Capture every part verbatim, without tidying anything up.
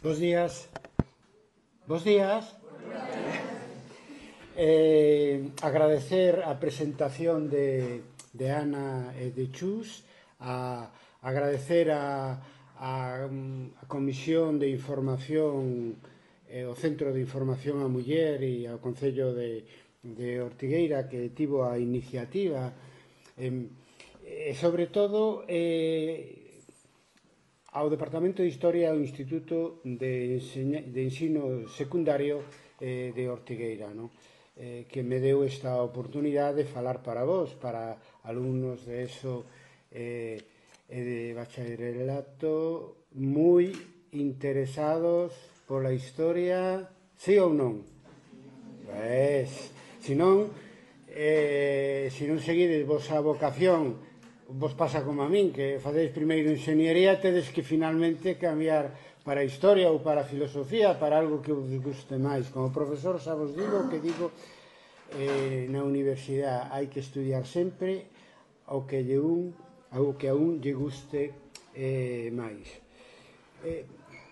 Bos días. Bos días. Eh, agradecer a presentación de, de Ana e de Chus, a agradecer a, a, a Comisión de Información, eh, o Centro de Información a Muller e ao Concello de, de Ortigueira que tivo a iniciativa, eh, e sobre todo eh, ao Departamento de Historia e ao Instituto de, Enseña, de Ensino Secundario eh, de Ortigueira, no? eh, que me deu esta oportunidade de falar para vos, para alumnos de ESO eh, e de bacharelato moi interesados pola historia, sí ou non? Pois, se non, eh, se non seguides vosa vocación, vos pasa como a min, que facedes primeiro enxeñería, tedes que finalmente cambiar para a historia ou para a filosofía, para algo que vos guste máis. Como profesor, xa vos digo que digo, eh, na universidade hai que estudiar sempre ao que, lle un, ao que a un lle guste eh, máis. Eh,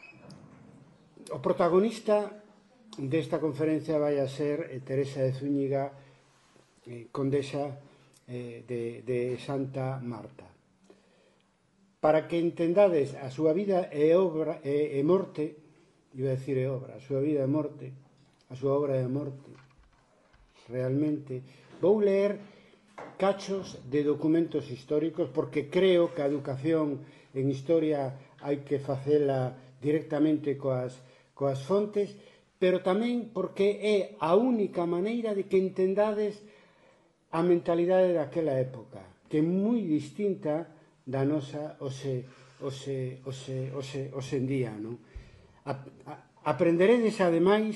o protagonista desta conferencia vai a ser eh, Teresa de Zúñiga, eh, condesa De, de Santa Marta. Para que entendades a súa vida e obra e, e morte, iba a decir e obra, a súa vida e morte, a súa obra e morte, realmente, vou ler cachos de documentos históricos porque creo que a educación en historia hai que facela directamente coas, coas fontes, pero tamén porque é a única maneira de que entendades a mentalidade daquela época, que é moi distinta da nosa hoxe, hoxe, hoxe, hoxe, hoxe en día, non? A, a, aprenderedes, ademais,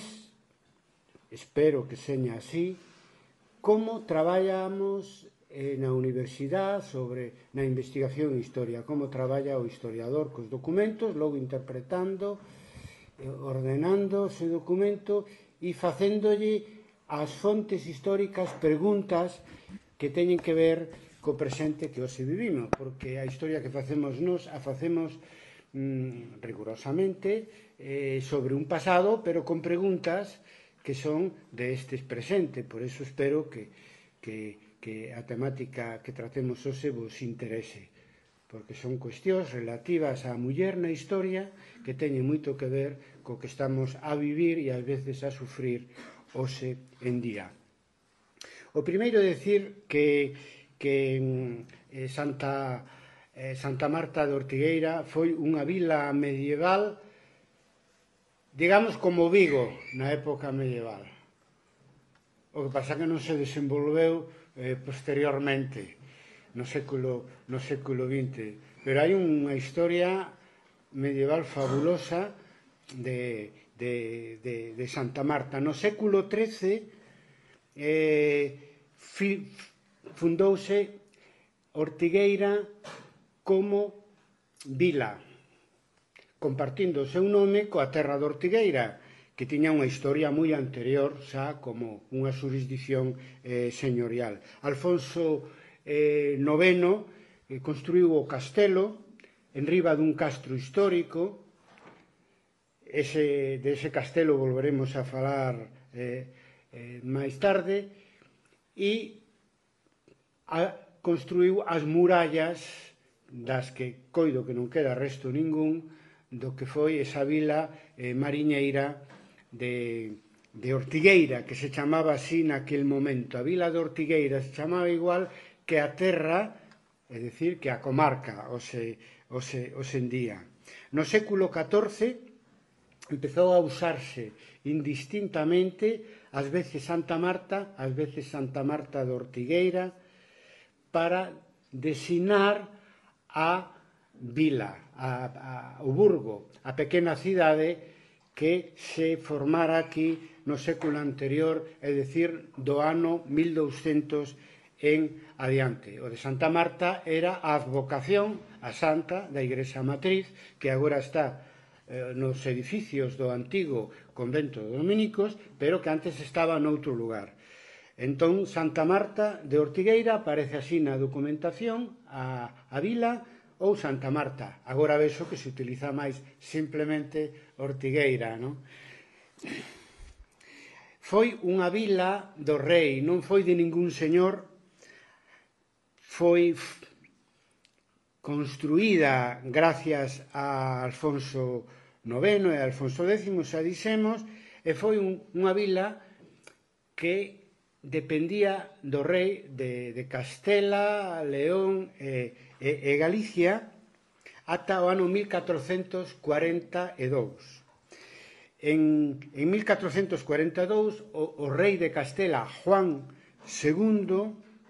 espero que seña así, como traballamos eh, na universidade sobre na investigación en historia, como traballa o historiador cos documentos, logo interpretando, eh, ordenando ese documento e facéndolle as fontes históricas preguntas que teñen que ver co presente que hoxe vivimos, porque a historia que facemos nós a facemos mm, rigurosamente eh, sobre un pasado, pero con preguntas que son de este presente. Por eso espero que, que, que a temática que tratemos hoxe vos interese, porque son cuestións relativas á muller na historia que teñen moito que ver co que estamos a vivir e ás veces a sufrir hoxe en día. O primeiro é dicir que, que eh, Santa, eh, Santa Marta de Ortigueira foi unha vila medieval, digamos como Vigo na época medieval. O que pasa que non se desenvolveu eh, posteriormente no século, no século vinte, pero hai unha historia medieval fabulosa de De, de, de Santa Marta. No século trece eh, fi, fundouse Ortigueira como vila, compartindo o seu nome coa terra de Ortigueira, que tiña unha historia moi anterior xa como unha xurisdicción eh, señorial. Alfonso eh, noveno eh, construiu o castelo en riba dun castro histórico. Ese, de ese castelo volveremos a falar eh, eh, máis tarde, e a, construiu as murallas das que coido que non queda resto ningún do que foi esa vila eh, mariñeira de, de Ortigueira, que se chamaba así naquel momento. A vila de Ortigueira se chamaba igual que a terra, é dicir, que a comarca hoxe, hoxe, hoxe en día. No século catorce empezou a usarse indistintamente, ás veces Santa Marta, ás veces Santa Marta de Ortigueira, para designar a vila, a, a, o burgo, a pequena cidade que se formara aquí no século anterior, é dicir, do ano mil douscentos en adiante. O de Santa Marta era a advocación a Santa da Igrexa Matriz, que agora está nos edificios do antigo convento de dominicos, pero que antes estaba noutro lugar. Entón, Santa Marta de Ortigueira aparece así na documentación, a, a vila, ou Santa Marta. Agora vexo que se utiliza máis simplemente Ortigueira, non? Foi unha vila do rei, non foi de ningún señor, foi construída gracias a Alfonso noveno e a Alfonso décimo, xa dixemos, e foi un, unha vila que dependía do rei de, de Castela, León e, e, e Galicia ata o ano mil catrocentos cuarenta e dous. En, en mil catrocentos cuarenta e dous, o, o rei de Castela, Juan segundo,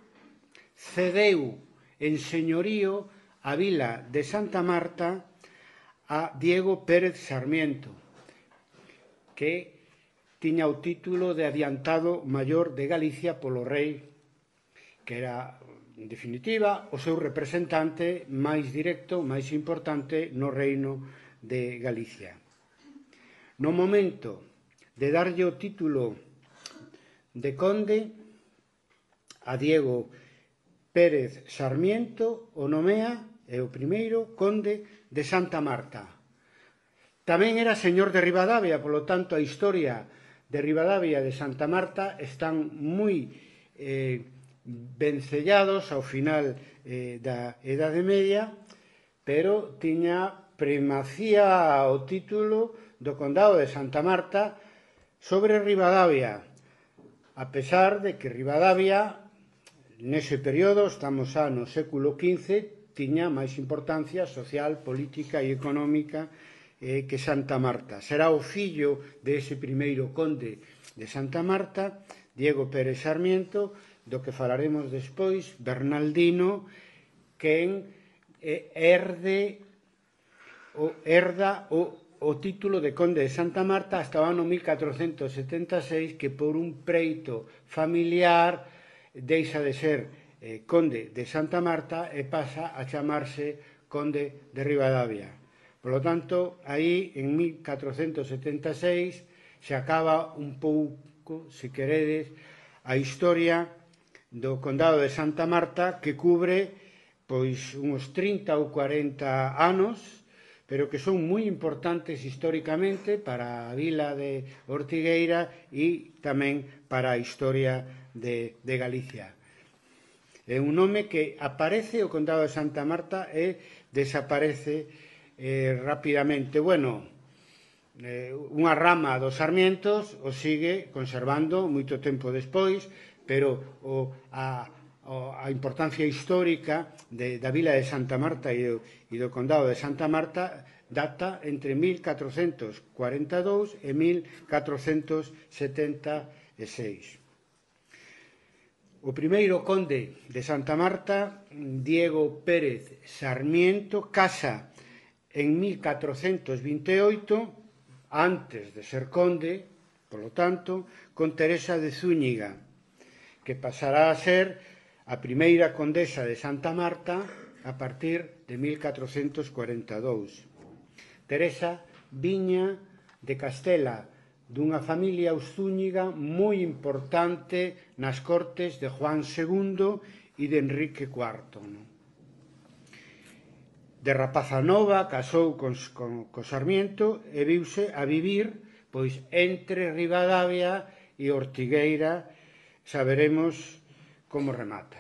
cedeu en señorío a vila de Santa Marta a Diego Pérez Sarmiento, que tiña o título de adiantado maior de Galicia polo rei, que era, en definitiva, o seu representante máis directo, máis importante no reino de Galicia. No momento de darlle o título de conde a Diego Pérez Sarmiento, o nomea, é o primeiro conde de Santa Marta. Tamén era señor de Ribadavia, polo tanto a historia de Ribadavia e de Santa Marta están moi eh, vencellados ao final eh, da Edade Media, pero tiña primacía o título do Condado de Santa Marta sobre Ribadavia, a pesar de que Ribadavia, nese período, estamos xa no século quince, tiña máis importancia social, política e económica eh, que Santa Marta. Será o fillo dese primeiro conde de Santa Marta, Diego Pérez Sarmiento, do que falaremos despois, Bernaldino, quen eh, herde o, herda o, o título de conde de Santa Marta hasta o ano mil catrocentos setenta e seis, que por un preito familiar deixa de ser eh, conde de Santa Marta e pasa a chamarse conde de Ribadavia. Por lo tanto, aí, en mil catrocentos setenta e seis, se acaba un pouco, se queredes, a historia do Condado de Santa Marta, que cubre pois uns trinta ou cuarenta anos, pero que son moi importantes históricamente para a vila de Ortigueira e tamén para a historia de, de Galicia. É un nome que aparece o Condado de Santa Marta e desaparece eh, rapidamente. Bueno, eh, unha rama dos Sarmientos o sigue conservando moito tempo despois, pero o, a, a importancia histórica de, da vila de Santa Marta e do, e do Condado de Santa Marta data entre mil catrocentos cuarenta e dous e mil catrocentos setenta e seis. O primeiro conde de Santa Marta, Diego Pérez Sarmiento, casa en mil catrocentos vinte e oito, antes de ser conde, polo tanto, con Teresa de Zúñiga, que pasará a ser a primeira condesa de Santa Marta a partir de mil catrocentos cuarenta e dous. Teresa viña de Castela, dunha familia Zúñiga moi importante nas cortes de Juan segundo e de Enrique cuarto. Non? De rapaza nova, casou con, con, con Sarmiento e viuse a vivir pois entre Ribadavia e Ortigueira. Saberemos como remata.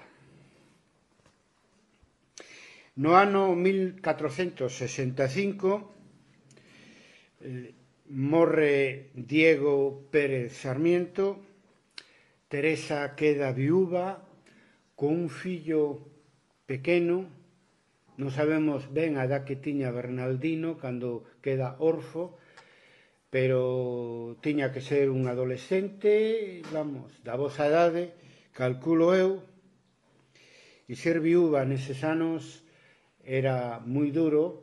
No ano mil catrocentos sesenta e cinco eh, morre Diego Pérez Sarmiento, Teresa queda viúva con un fillo pequeno, non sabemos ben a edad que tiña Bernaldino cando queda orfo, pero tiña que ser un adolescente, vamos, da vosa idade, calculo eu, e ser viúva neses anos era moi duro,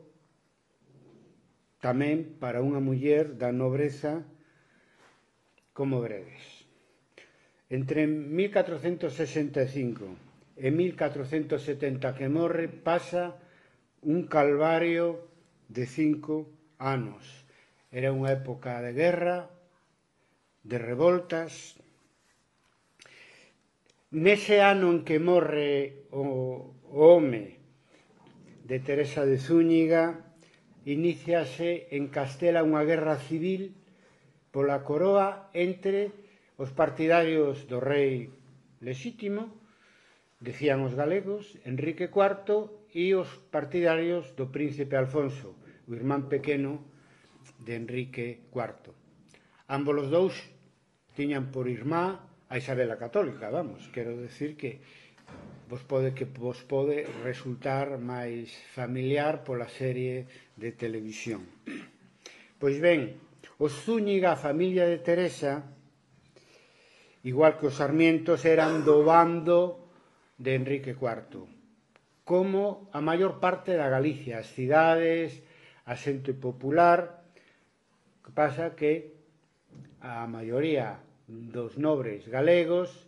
tamén para unha muller da nobreza como veredes. Entre mil catrocentos sesenta e cinco e mil catrocentos setenta que morre pasa un calvario de cinco anos. Era unha época de guerra, de revoltas. Nese ano en que morre o, o home de Teresa de Zúñiga, iníciase en Castela unha guerra civil pola coroa entre os partidarios do rei lexítimo, decían os galegos, Enrique cuarto, e os partidarios do príncipe Alfonso, o irmán pequeno de Enrique cuarto. Ambos os dous tiñan por irmá a Isabela Católica, vamos, quero decir que vos pode que vos pode resultar máis familiar pola serie de televisión. Pois ben, os Zúñiga, a familia de Teresa, igual que os Sarmientos, eran do bando de Enrique cuarto, como a maior parte da Galicia, as cidades, a xente popular. O que pasa que a maioría dos nobres galegos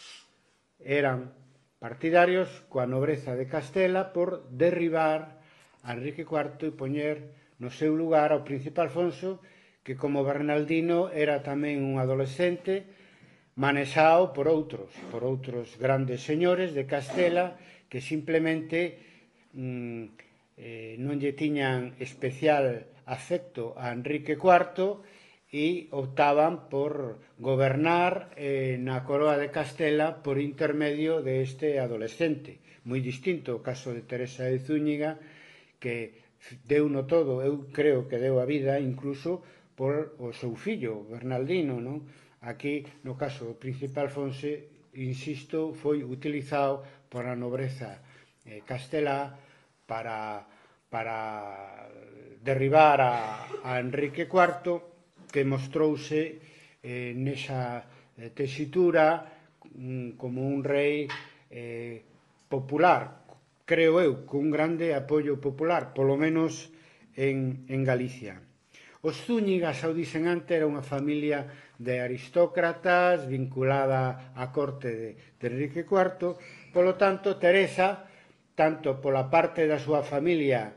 eran partidarios coa nobreza de Castela por derribar a Enrique cuarto e poñer no seu lugar ao príncipe Alfonso, que como Bernaldino era tamén un adolescente manexado por outros, por outros grandes señores de Castela que simplemente mm, eh, non lle tiñan especial afecto a Enrique cuarto e optaban por gobernar eh, na coroa de Castela por intermedio deste adolescente. Moi distinto o caso de Teresa de Zúñiga, que deu no todo, eu creo que deu a vida incluso por o seu fillo, Bernaldino, non? Aquí, no caso do príncipe Alfonso, insisto, foi utilizado por a nobreza eh, castelá para, para derribar a, a Enrique cuarto, que mostrouse eh, nesa eh, tesitura mm, como un rei eh, popular, creo eu, con un grande apoio popular, polo menos en, en Galicia. Os Zúñiga, xa o dixen antes, era unha familia de aristócratas vinculada á corte de, de Enrique cuarto, polo tanto, Teresa, tanto pola parte da súa familia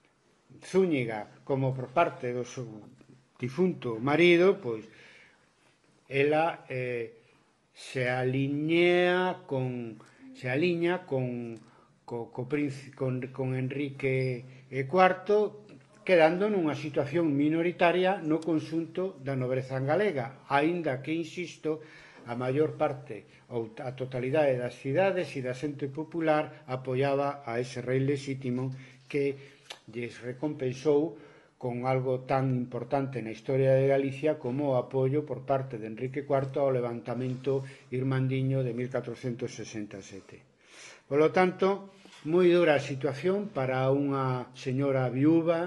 Zúñiga como por parte do seu difunto marido, pois ela eh, se aliñea con se aliña con co, co príncipe, con, con Enrique cuarto, quedando nunha situación minoritaria no conxunto da nobreza galega, aínda que, insisto, a maior parte ou a totalidade das cidades e da xente popular apoiaba a ese rei lexítimo que lles recompensou con algo tan importante na historia de Galicia como o apoio por parte de Enrique cuarto ao levantamento irmandiño de mil catrocentos sesenta e sete. Por lo tanto, moi dura a situación para unha señora viúva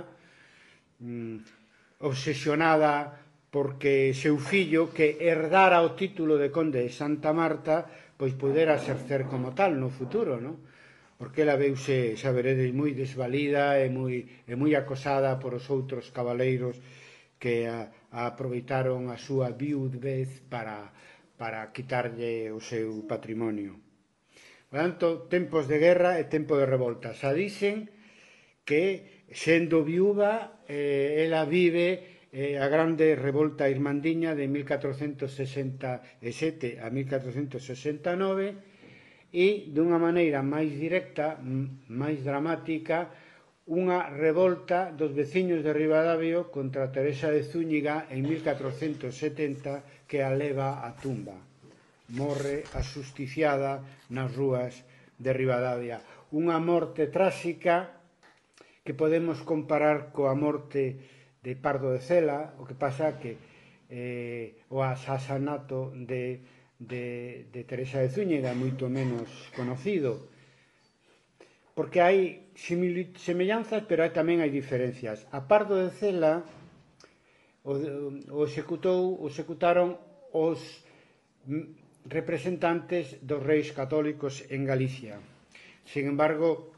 mmm, obsesionada porque seu fillo, que herdara o título de conde de Santa Marta, pois pudera exercer como tal no futuro, non? Porque ela veuse, xa veredes, moi desvalida e moi, e moi acosada por os outros cabaleiros que a, a aproveitaron a súa viudez para, para quitarlle o seu patrimonio. Por tanto, tempos de guerra e tempo de revolta. Xa dixen que, sendo viúva, eh, ela vive eh, a grande revolta irmandiña de mil catrocentos sesenta e sete a mil catrocentos sesenta e nove, e, dunha maneira máis directa, máis dramática, unha revolta dos veciños de Ribadavia contra Teresa de Zúñiga en mil catrocentos setenta que a leva á tumba. Morre asusticiada nas rúas de Ribadavia. Unha morte tráxica que podemos comparar coa morte de Pardo de Cela, o que pasa que eh, o asasanato de De, de Teresa de Zúñiga é moito menos conocido, porque hai semellanzas, pero hai tamén hai diferencias. A Pardo de Cela o, o executou, o executaron os representantes dos reis católicos en Galicia. Sin embargo,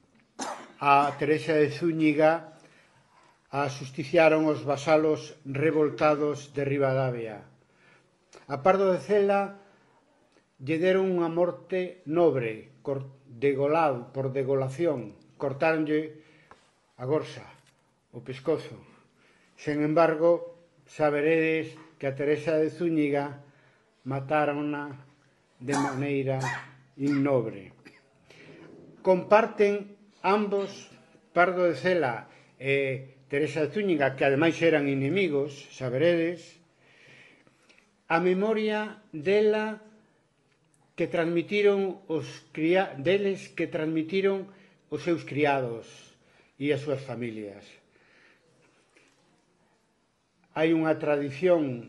a Teresa de Zúñiga a justiciaron os vasalos revoltados de Ribadavia. A Pardo de Cela lle deron unha morte nobre, degolado, por degolación, cortáronlle a gorxa, o pescozo. Sen embargo, saberedes que a Teresa de Zúñiga matárona de maneira innobre. Comparten ambos Pardo de Cela e Teresa de Zúñiga, que ademais eran inimigos, saberedes, a memoria dela que transmitiron os cría, deles que transmitiron os seus criados e as súas familias. Hai unha tradición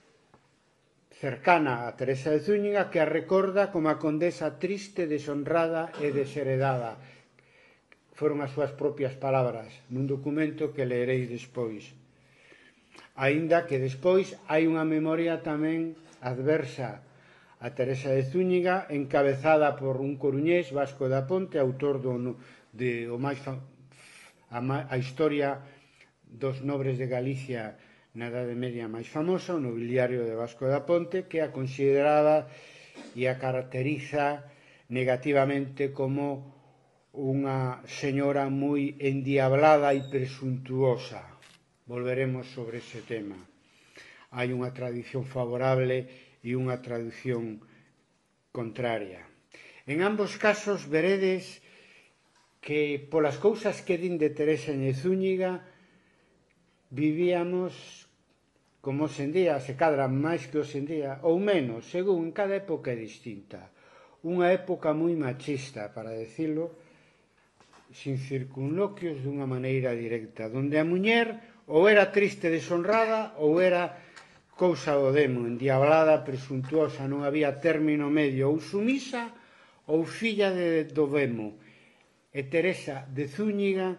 cercana a Teresa de Zúñiga que a recorda como a condesa triste, deshonrada e desheredada. Foron as súas propias palabras nun documento que leereis despois. Aínda que despois hai unha memoria tamén adversa a Teresa de Zúñiga, encabezada por un coruñés, Vasco da Ponte, autor do, de o máis a, a historia dos nobres de Galicia na Idade Media máis famosa, o nobiliario de Vasco da Ponte, que a consideraba e a caracteriza negativamente como unha señora moi endiablada e presuntuosa. Volveremos sobre ese tema. Hai unha tradición favorable e unha tradición contraria. En ambos casos veredes que polas cousas que din de Teresa de Zúñiga vivíamos como hoxendía, se cadra máis que hoxendía, ou menos, según en cada época é distinta. Unha época moi machista, para decirlo, sin circunloquios, dunha maneira directa, donde a muller ou era triste, deshonrada, ou era cousa do demo, endiablada, presuntuosa, non había término medio, ou sumisa ou filla de, do demo. E Teresa de Zúñiga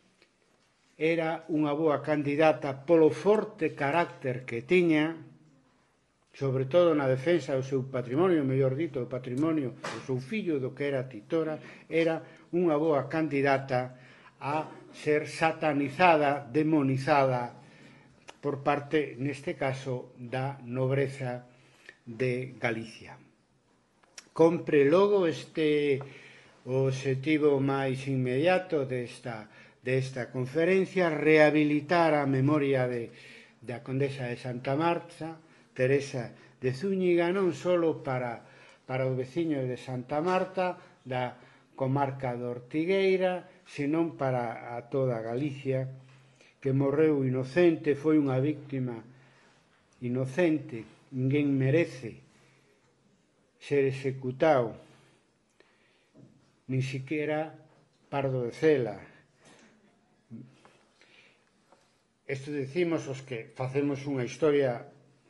era unha boa candidata polo forte carácter que tiña, sobre todo na defensa do seu patrimonio, mellor dito, do patrimonio do seu fillo, do que era titora, era unha boa candidata a ser satanizada, demonizada por parte, neste caso, da nobreza de Galicia. Compre logo este o obxectivo máis inmediato desta, desta conferencia, rehabilitar a memoria de, da condesa de Santa Marta, Teresa de Zúñiga, non só para, para os veciños de Santa Marta, da comarca de Ortigueira, senón para a toda Galicia, que morreu inocente, foi unha víctima inocente, ninguén merece ser executado, nin siquiera Pardo de Cela. Isto decimos os que facemos unha historia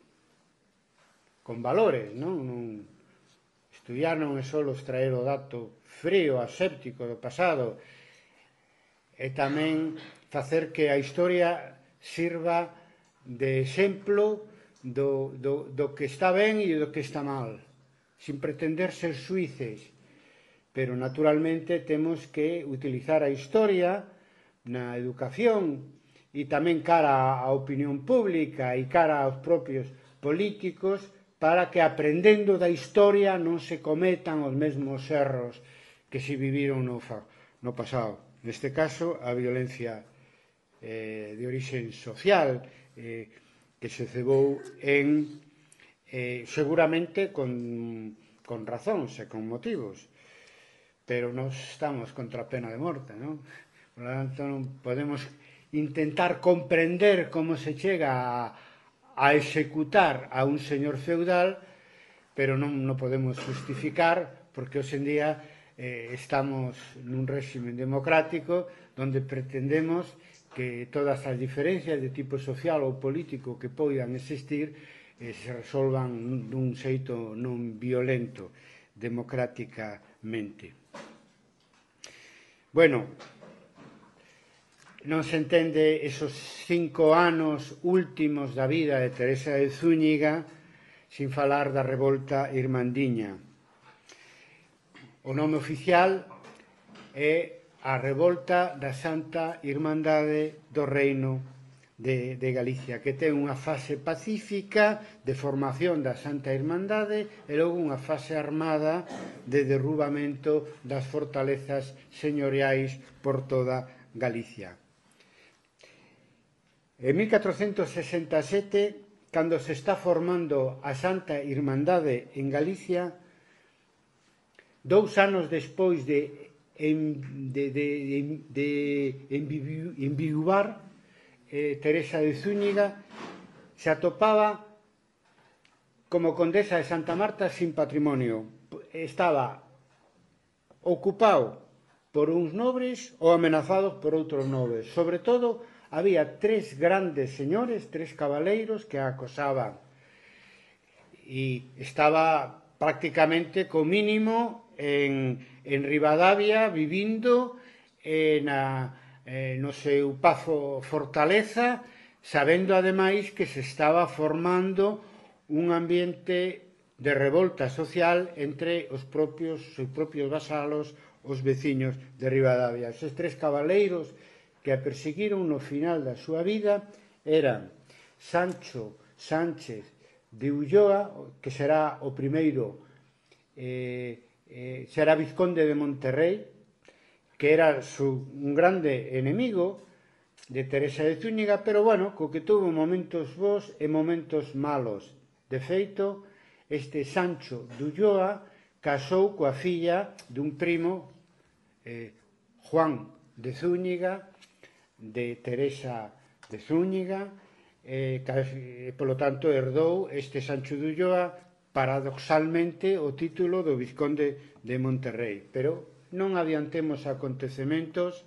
con valores, non? non estudiar non é só extraer o dato frío, aséptico do pasado, e tamén facer que a historia sirva de exemplo do, do, do que está ben e do que está mal, sin pretender ser suíces, pero naturalmente temos que utilizar a historia na educación e tamén cara á opinión pública e cara aos propios políticos, para que aprendendo da historia non se cometan os mesmos erros que se viviron no, no pasado. Neste caso, a violencia eh, de orixe social eh, que se cebou en, eh, seguramente con, con razóns e con motivos, pero nós estamos contra a pena de morte, non? Por lo tanto, non podemos intentar comprender como se chega a, a executar a un señor feudal, pero non, non podemos justificar, porque hoxe en día eh, estamos nun réximen democrático donde pretendemos que todas as diferencias de tipo social ou político que poidan existir eh, se resolvan dun xeito non violento democráticamente. Bueno, non se entende esos cinco anos últimos da vida de Teresa de Zúñiga sin falar da revolta irmandiña. O nome oficial é a Revolta da Santa Irmandade do Reino de, de Galicia, que ten unha fase pacífica de formación da Santa Irmandade e logo unha fase armada de derrubamento das fortalezas señoriais por toda Galicia. En mil catrocentos sesenta e sete, cando se está formando a Santa Irmandade en Galicia, dous anos despois de en, de, de, de, de enviuvar, eh, Teresa de Zúñiga se atopaba como condesa de Santa Marta sin patrimonio. Estaba ocupado por uns nobres ou amenazados por outros nobres. Sobre todo, había tres grandes señores, tres cabaleiros que a acosaban. E estaba prácticamente co mínimo en, en Ribadavia, vivindo eh, na, eh, no seu pazo fortaleza, sabendo ademais que se estaba formando un ambiente de revolta social entre os propios, os propios vasalos, os veciños de Ribadavia. Eses tres cabaleiros que a perseguiron no final da súa vida eran Sancho Sánchez de Ulloa, que será o primeiro, eh, eh, será vizconde de Monterrey, que era su, un grande enemigo de Teresa de Zúñiga, pero, bueno, co que tuvo momentos bons e momentos malos. De feito, este Sancho de Ulloa casou coa filla dun primo, eh, Juan de Zúñiga, de Teresa de Zúñiga, e, eh, polo tanto, herdou este Sancho de Ulloa paradoxalmente o título do vizconde de Monterrey. Pero non adiantemos acontecementos.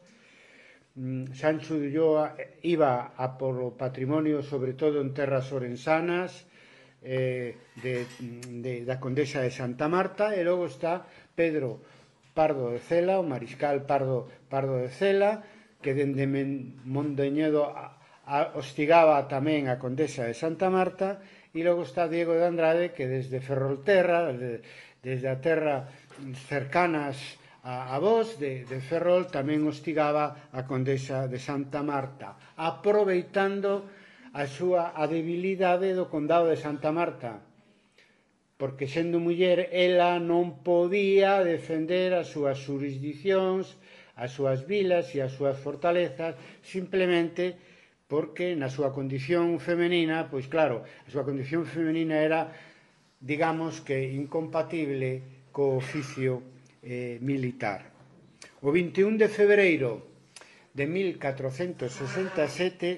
Sancho de Ulloa iba a polo patrimonio, sobre todo en terras orensanas, eh, de, de, da condesa de Santa Marta, e logo está Pedro Pardo de Cela, o mariscal Pardo, Pardo de Cela, que dende Mondoñedo a, a, hostigaba tamén a condesa de Santa Marta, e logo está Diego de Andrade, que desde Ferrolterra, desde, desde a terra cercanas a, a vos de, de Ferrol, tamén hostigaba a condesa de Santa Marta, aproveitando a súa a debilidade do condado de Santa Marta, porque sendo muller ela non podía defender as súas jurisdiccións, as súas vilas e as súas fortalezas, simplemente porque na súa condición femenina, pois claro, a súa condición femenina era, digamos que, incompatible co oficio eh, militar. O vinte e un de febreiro de mil catrocentos sesenta e sete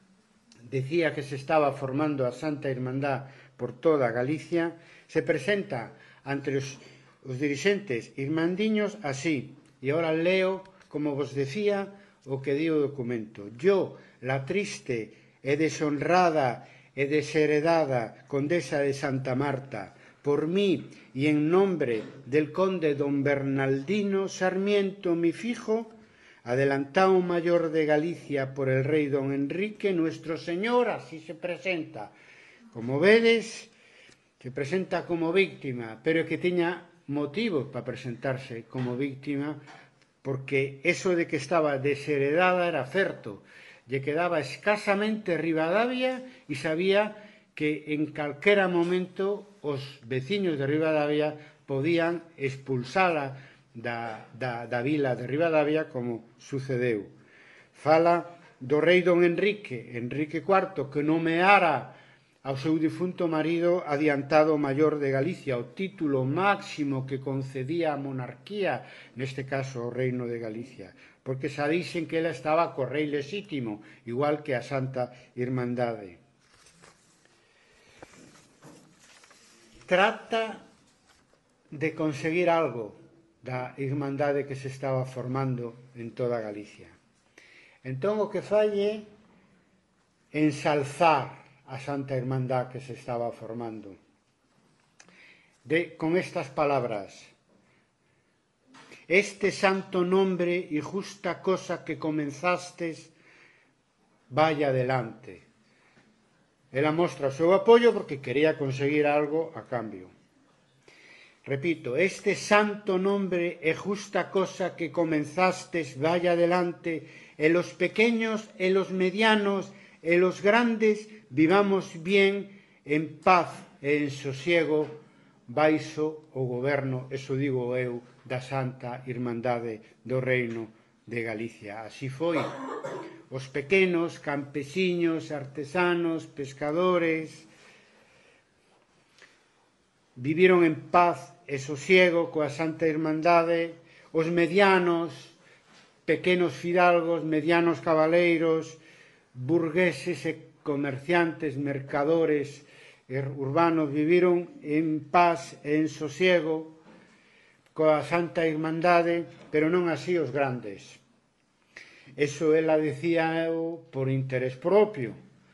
decía que se estaba formando a Santa Irmandad por toda Galicia, se presenta ante os, os dirixentes irmandiños así, e ahora leo, como vos decía, o que di o documento. Yo, la triste e deshonrada e desheredada condesa de Santa Marta, por mí y en nombre del conde don Bernardino Sarmiento mi fijo, adelantado mayor de Galicia por el rey don Enrique, nuestro señor, así se presenta. Como vedes, se presenta como víctima, pero que tiña motivos para presentarse como víctima, porque eso de que estaba desheredada era certo. Lle quedaba escasamente Ribadavia e sabía que en calquera momento os veciños de Ribadavia podían expulsala Da, da, da vila de Ribadavia, como sucedeu. Fala do rei don Enrique, Enrique cuarto, que nomeara ao seu difunto marido adiantado maior de Galicia, o título máximo que concedía a monarquía, neste caso o reino de Galicia, porque sabísen que ela estaba co rei lexítimo, igual que a Santa Irmandade. Trata de conseguir algo da irmandade que se estaba formando en toda Galicia. Entón, o que falle ensalzar a Santa Irmandad que se estaba formando. De, con estas palabras: este santo nombre y justa cosa que comenzastes, vaya adelante. Ela mostra o seu apoio porque quería conseguir algo a cambio. Repito, este santo nombre e justa cosa que comenzastes vaya adelante, e los pequeños e los medianos e los grandes vivamos bien, en paz e en sosiego, baixo o goberno, eso digo eu, da Santa Irmandade do Reino de Galicia. Así foi. Os pequenos, campesiños, artesanos, pescadores, viviron en paz e sosiego coa Santa Irmandade. os medianos, pequenos fidalgos, medianos cabaleiros, burgueses e comerciantes, mercadores urbanos viviron en paz e en sosiego coa Santa Irmandade, pero non así os grandes. Eso ela decía por interés propio,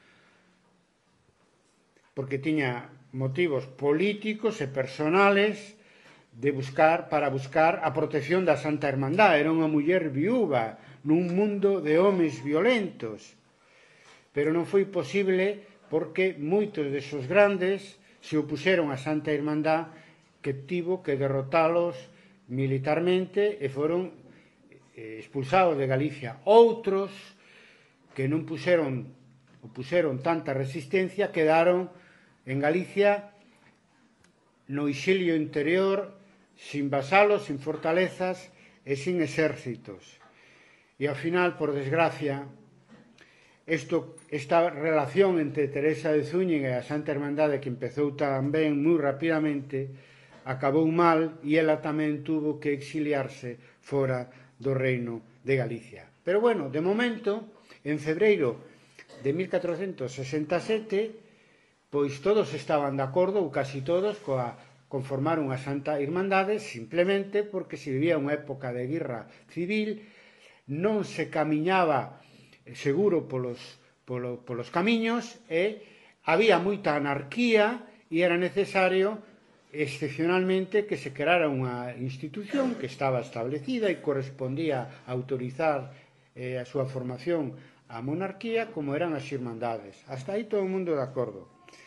porque tiña motivos políticos e personales de buscar para buscar a protección da Santa Irmandade. Era unha muller viúva nun mundo de homes violentos, pero non foi posible porque moitos desos grandes se opuseron a Santa Irmandade, que tivo que derrotalos militarmente e foron expulsados de Galicia. Outros que non puseron, puseron tanta resistencia quedaron en Galicia no exilio interior, sin vasalos, sin fortalezas e sin exércitos. E ao final, por desgracia, esto, esta relación entre Teresa de Zúñiga e a Santa Irmandade, que empezou tamén moi rapidamente, acabou mal e ela tamén tuvo que exiliarse fora do Reino de Galicia. Pero bueno, de momento, en febreiro de mil catrocentos sesenta e sete, pois todos estaban de acordo, ou casi todos, coa conformar unha Santa Irmandade, simplemente porque se vivía unha época de guerra civil, non se camiñaba seguro polos, polo, polos camiños e había moita anarquía e era necesario excepcionalmente que se creara unha institución que estaba establecida e correspondía a autorizar eh, a súa formación á monarquía, como eran as irmandades. Hasta aí todo o mundo de acordo.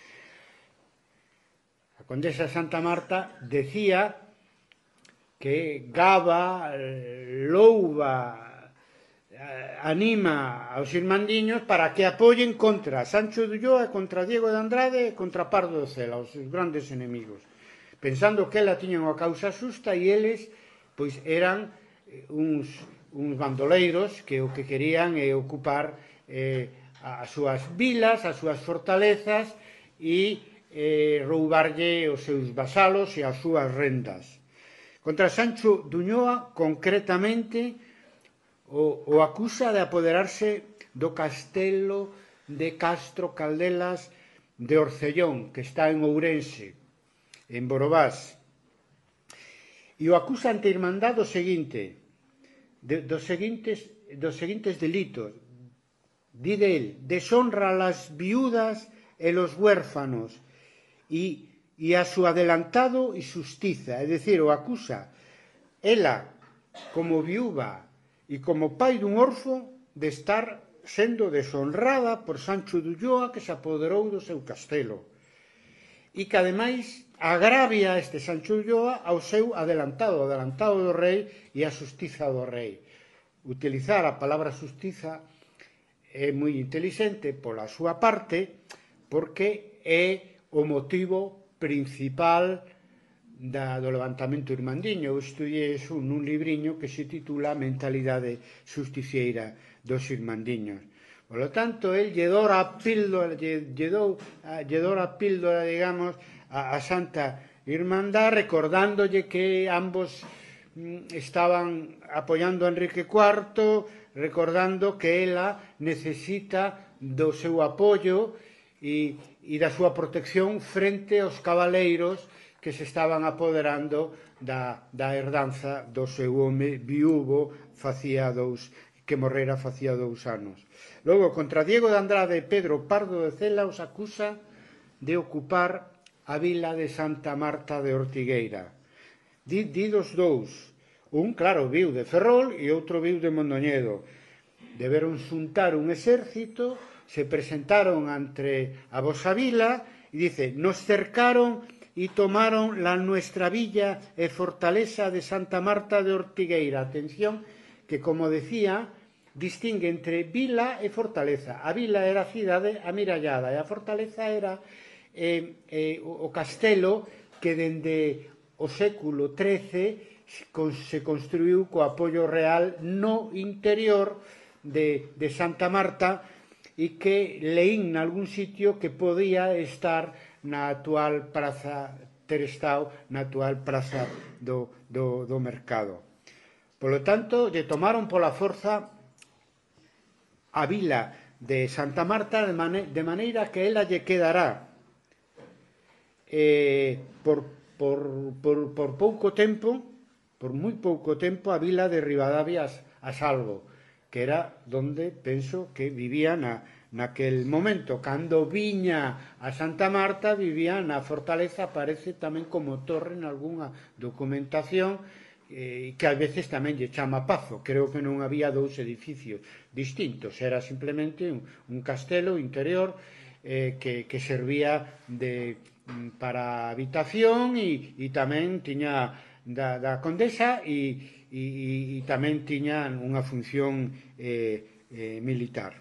A condesa Santa Marta decía que gaba, louva, anima aos irmandiños para que apoyen contra Sancho de Ulloa, contra Diego de Andrade e contra Pardo de Cela, os seus grandes enemigos, pensando que ela tiña unha causa xusta e eles pois eran uns, uns bandoleiros que o que querían é ocupar eh, as súas vilas, as súas fortalezas e eh, roubarlle os seus vasalos e as súas rendas. Contra Sancho de Ulloa, concretamente, o, o acusa de apoderarse do castelo de Castro Caldelas de Orcellón, que está en Ourense, en Borobás, e o acusa ante a Irmandade do seguinte, de, dos, seguintes, dos seguintes delitos. Di de él: deshonra a las viudas e los huérfanos e, e a su adelantado e xustiza, é dicir, o acusa ela como viúva e como pai dun orfo de estar sendo deshonrada por Sancho de Ulloa, que se apoderou do seu castelo, e que ademais agravia este Sancho de Ulloa ao seu adelantado, adelantado do rei e a xustiza do rei. Utilizar a palabra xustiza é moi inteligente pola súa parte, porque é o motivo principal da, do levantamento irmandiño. Eu estudiei eso nun libriño que se titula Mentalidade Xusticieira dos Irmandiños. Por lo tanto, el lle dora a píldora, lle, lle, dou, lle dora a píldora, digamos, a, a Santa Irmandade, recordándolle que ambos mm, estaban apoiando a Enrique cuarto, recordando que ela necesita do seu apoio e, e da súa protección frente aos cabaleiros que se estaban apoderando da, da herdanza do seu home viúvo facía dous, que morrera facía dous anos. Logo, contra Diego de Andrade e Pedro Pardo de Cela os acusa de ocupar a vila de Santa Marta de Ortigueira. Di, di dos dous. Un, claro, viu de Ferrol e outro viu de Mondoñedo. Deberon xuntar un exército, se presentaron ante a vosa vila e dice: nos cercaron e tomaron la nuestra villa e fortaleza de Santa Marta de Ortigueira. Atención, que como decía, distingue entre vila e fortaleza. A vila era a cidade amirallada e a fortaleza era eh, eh, o castelo que dende o século trece se construiu co apoio real no interior de, de Santa Marta e que leín nalgún sitio que podía estar na actual praza ter estado na actual praza do, do, do mercado. Polo tanto, lle tomaron pola forza a vila de Santa Marta de, mane de maneira que ela lle quedará eh, por, por, por, por pouco tempo, por moi pouco tempo, a vila de Ribadavia a salvo, que era donde penso que vivía na, naquel momento. Cando viña a Santa Marta, vivía na fortaleza, aparece tamén como torre en algunha documentación, eh, que a veces tamén lle chama Pazo. Creo que non había dous edificios distintos, era simplemente un, un castelo interior eh, que, que servía de, para habitación e, e tamén tiña da, da condesa e, e, e tamén tiña unha función eh, eh, militar.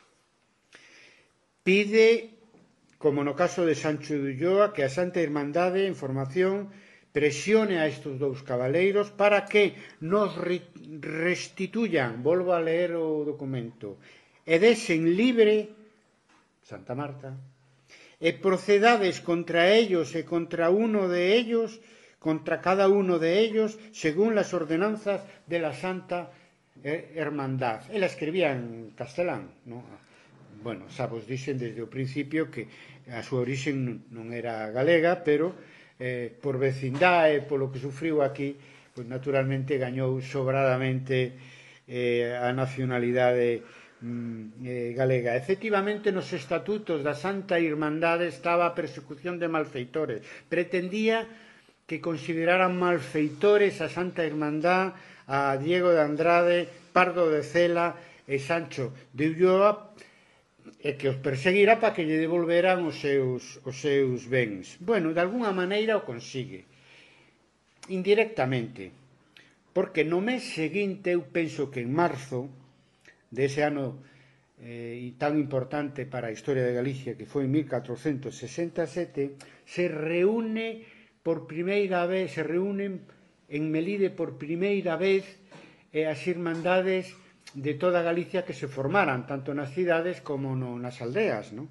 Pide, como no caso de Sancho de Ulloa, que a Santa Irmandade en formación presione a estes dous cabaleiros para que nos restituyan, volvo a ler o documento, e desen libre Santa Marta, e procedades contra ellos e contra uno de ellos, contra cada uno de ellos, según las ordenanzas de la Santa Hermandad. Ela escribía en castelán, non? Bueno, xa vos dixen desde o principio que a súa orixen non era galega, pero eh, por vecindade, polo que sufriu aquí, pues naturalmente gañou sobradamente eh, a nacionalidade mm, eh, galega. Efectivamente, nos estatutos da Santa Irmandade estaba a persecución de malfeitores. Pretendía que consideraran malfeitores a Santa Irmandad, a Diego de Andrade, Pardo de Cela e Sancho de Ulloa, e que os perseguira para que lle devolveran os seus, os seus bens. Bueno, de alguna maneira o consigue. Indirectamente. Porque no mes seguinte, eu penso que en marzo dese ano eh, tan importante para a historia de Galicia, que foi en mil catrocentos sesenta e sete, se reúne por primeira vez, se reúnen en Melide por primeira vez eh, as irmandades de toda Galicia que se formaran, tanto nas cidades como no, nas aldeas, non?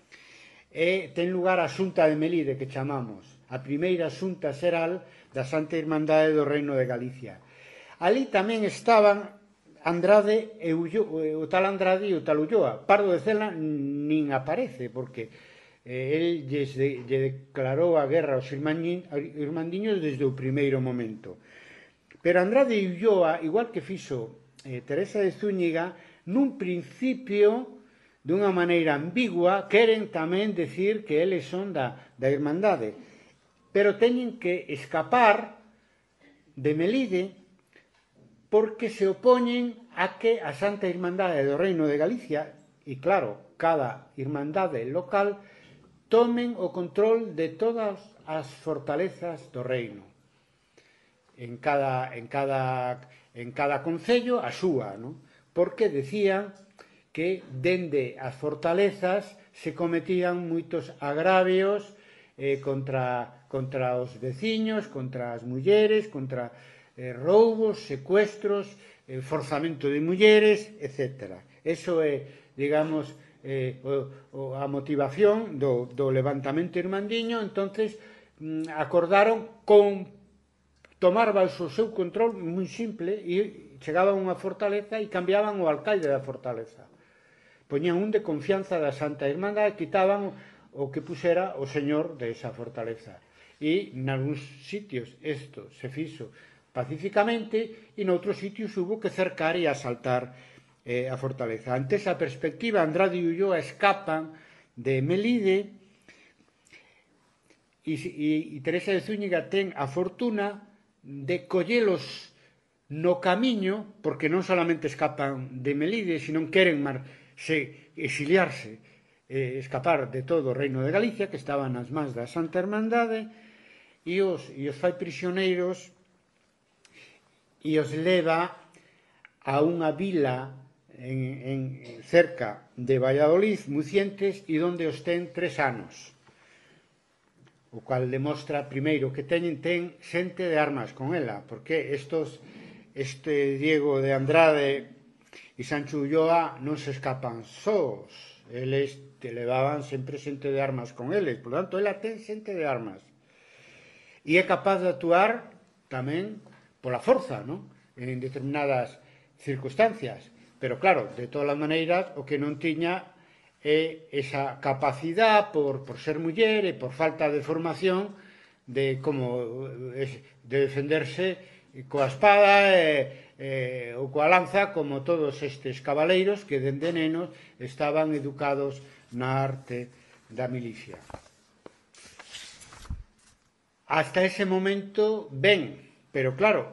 E ten lugar a Xunta de Melide, que chamamos, a primeira Xunta Xeral da Santa Irmandade do Reino de Galicia. Ali tamén estaban Andrade e Ulloa, o tal Andrade e o tal Ulloa. Pardo de Cela nin aparece, porque eh, el lle, lle declarou a guerra aos irmandiños desde o primeiro momento. Pero Andrade e Ulloa, igual que fixo Eh, Teresa de Zúñiga, nun principio, dunha maneira ambigua, queren tamén decir que eles son da, da Irmandade, pero teñen que escapar de Melide porque se opoñen a que a Santa Irmandade do Reino de Galicia, e claro, cada Irmandade local, tomen o control de todas as fortalezas do reino. En cada, en cada, en cada concello a súa, non? Porque decían que dende as fortalezas se cometían moitos agravios eh, contra, contra os veciños, contra as mulleres, contra eh, roubos, secuestros, eh, forzamento de mulleres, etcétera. Eso é, digamos, eh, o, o, a motivación do, do levantamento irmandiño. Entonces mm, acordaron con tomar baixo o seu control moi simple, e chegaban a unha fortaleza e cambiaban o alcaide da fortaleza. Poñían un de confianza da Santa Irmandade e quitaban o que pusera o señor de esa fortaleza. E nalgúns sitios isto se fixo pacíficamente e noutros sitios hubo que cercar e asaltar eh, a fortaleza. Ante esa perspectiva, Andrade e Ulloa escapan de Melide e, e, e Teresa de Zúñiga ten a fortuna de collelos no camiño, porque non solamente escapan de Melide, sino queren mar, se, exiliarse, eh, escapar de todo o Reino de Galicia, que estaba nas mans da Santa Irmandade, e os, e os fai prisioneiros e os leva a unha vila en, en cerca de Valladolid, Mucientes, e onde os ten tres anos. O cual demostra, primeiro, que teñen ten xente de armas con ela, porque estos, este Diego de Andrade e Sancho Ulloa non se escapan sós, eles te levaban sempre xente de armas con eles, por lo tanto, ela ten xente de armas. E é capaz de actuar tamén pola forza, non? en determinadas circunstancias. Pero claro, de todas as maneiras, o que non tiña é esa capacidade por, por ser muller e por falta de formación de como de defenderse coa espada e, e, ou coa lanza, como todos estes cabaleiros que dende nenos estaban educados na arte da milicia. Hasta ese momento, ben, pero claro,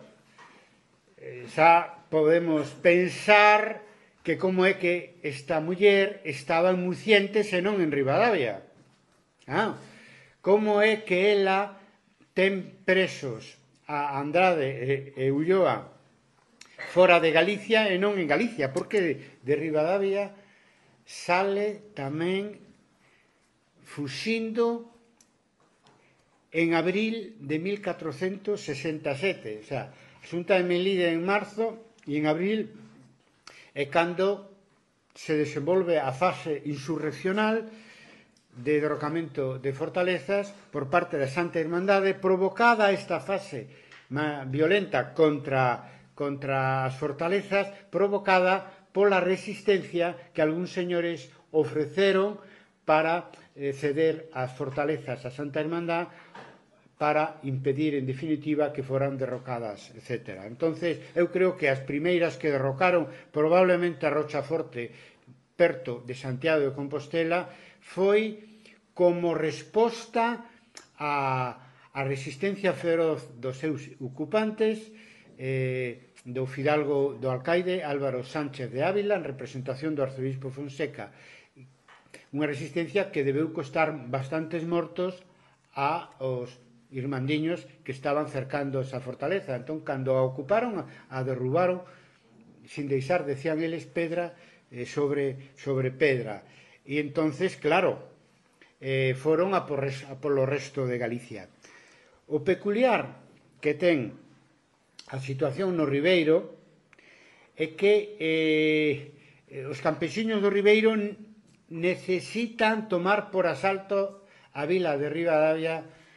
xa podemos pensar que como é que esta muller estaba en Mucientes e non en Ribadavia. Ah, como é que ela ten presos a Andrade e Ulloa fora de Galicia e non en Galicia, porque de Ribadavia sale tamén fuxindo en abril de mil catrocentos sesenta e sete. O sea, a Xunta de Melide en marzo e en abril é cando se desenvolve a fase insurreccional de derrocamento de fortalezas por parte da Santa Irmandade, provocada esta fase violenta contra, contra as fortalezas, provocada pola resistencia que algúns señores ofreceron para eh, ceder as fortalezas a Santa Irmandade para impedir, en definitiva, que foran derrocadas, etcétera. Entonces, eu creo que as primeiras que derrocaron probablemente a Rochaforte, perto de Santiago de Compostela, foi como resposta a, a resistencia feroz dos seus ocupantes, eh, do fidalgo do alcaide Álvaro Sánchez de Ávila, en representación do arzobispo Fonseca. Unha resistencia que debeu costar bastantes mortos a os irmandiños que estaban cercando esa fortaleza. Entón, cando a ocuparon, a derrubaron, sin deixar, decían eles, pedra eh, sobre, sobre pedra. E entonces, claro, eh, foron a por, a por lo resto de Galicia. O peculiar que ten a situación no Ribeiro é que eh, os campesiños do Ribeiro necesitan tomar por asalto a vila de Ribadavia,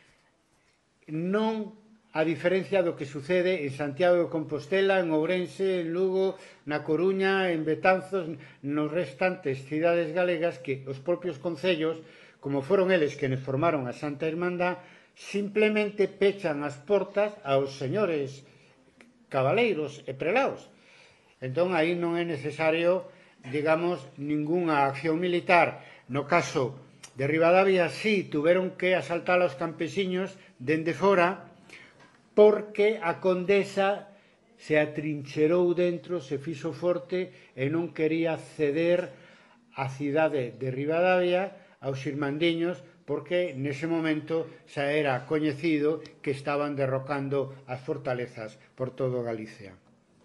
non a diferencia do que sucede en Santiago de Compostela, en Ourense, en Lugo, na Coruña, en Betanzos, nos restantes cidades galegas, que os propios concellos, como foron eles que nos formaron a Santa Irmandad, simplemente pechan as portas aos señores cabaleiros e prelaos. Entón, aí non é necesario, digamos, ningunha acción militar. No caso de Ribadavia, sí, tuveron que asaltar aos campesiños dende fora, porque a condesa se atrincherou dentro, se fixo forte e non quería ceder a cidade de Ribadavia aos irmandiños, porque nese momento xa era coñecido que estaban derrocando as fortalezas por todo Galicia.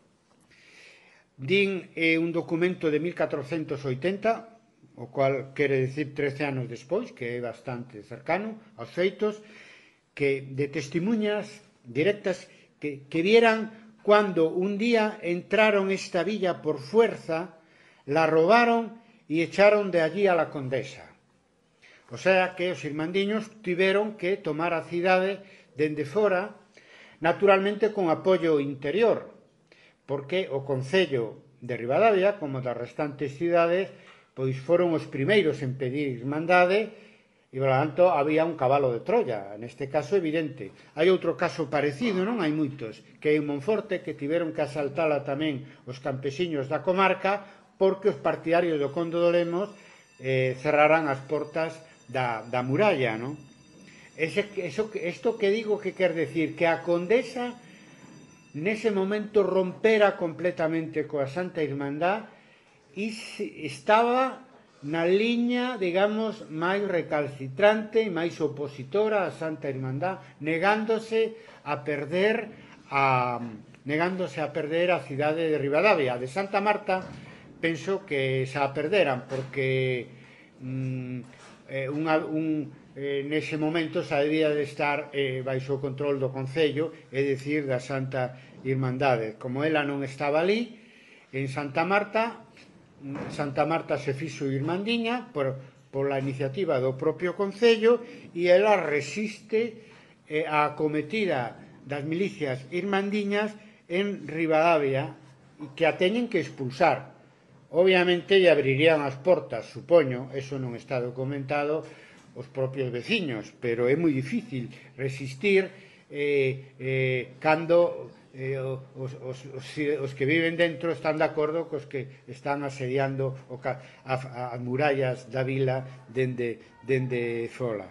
Din é un documento de mil catrocentos oitenta, o cual quere dicir trece anos despois, que é bastante cercano aos feitos, que de testemunhas directas que, que vieran cuando un día entraron esta villa por fuerza, la robaron y echaron de allí a la condesa. O sea que os irmandiños tiveron que tomar a cidade dende fora, naturalmente con apoio interior, porque o Concello de Ribadavia, como das restantes cidades, pois foron os primeiros en pedir irmandade. E, por tanto, había un cabalo de Troya, neste caso evidente. Hai outro caso parecido, non? Hai moitos, que é en Monforte, que tiveron que asaltala tamén os campesiños da comarca, porque os partidarios do Conde do Lemos eh, cerraran as portas da, da muralla, non? Ese, eso, esto que digo que quer decir que a condesa nese momento rompera completamente coa Santa Irmandad e estaba na liña, digamos, máis recalcitrante e máis opositora á Santa Irmandad, negándose a perder a negándose a perder a cidade de Ribadavia. De Santa Marta penso que xa a perderan, porque mm, eh, unha, un, eh, nese momento xa debía de estar eh, baixo o control do Concello, é dicir, da Santa Irmandade. Como ela non estaba ali, en Santa Marta, Santa Marta se fixo irmandiña por, por la iniciativa do propio Concello, e ela resiste eh, a acometida das milicias irmandiñas en Ribadavia que a teñen que expulsar. Obviamente lle abrirían as portas, supoño, eso non está documentado, os propios veciños, pero é moi difícil resistir eh, eh, cando eh, os, os, os, os que viven dentro están de acordo cos que están asediando o, a, as murallas da vila dende, dende fora.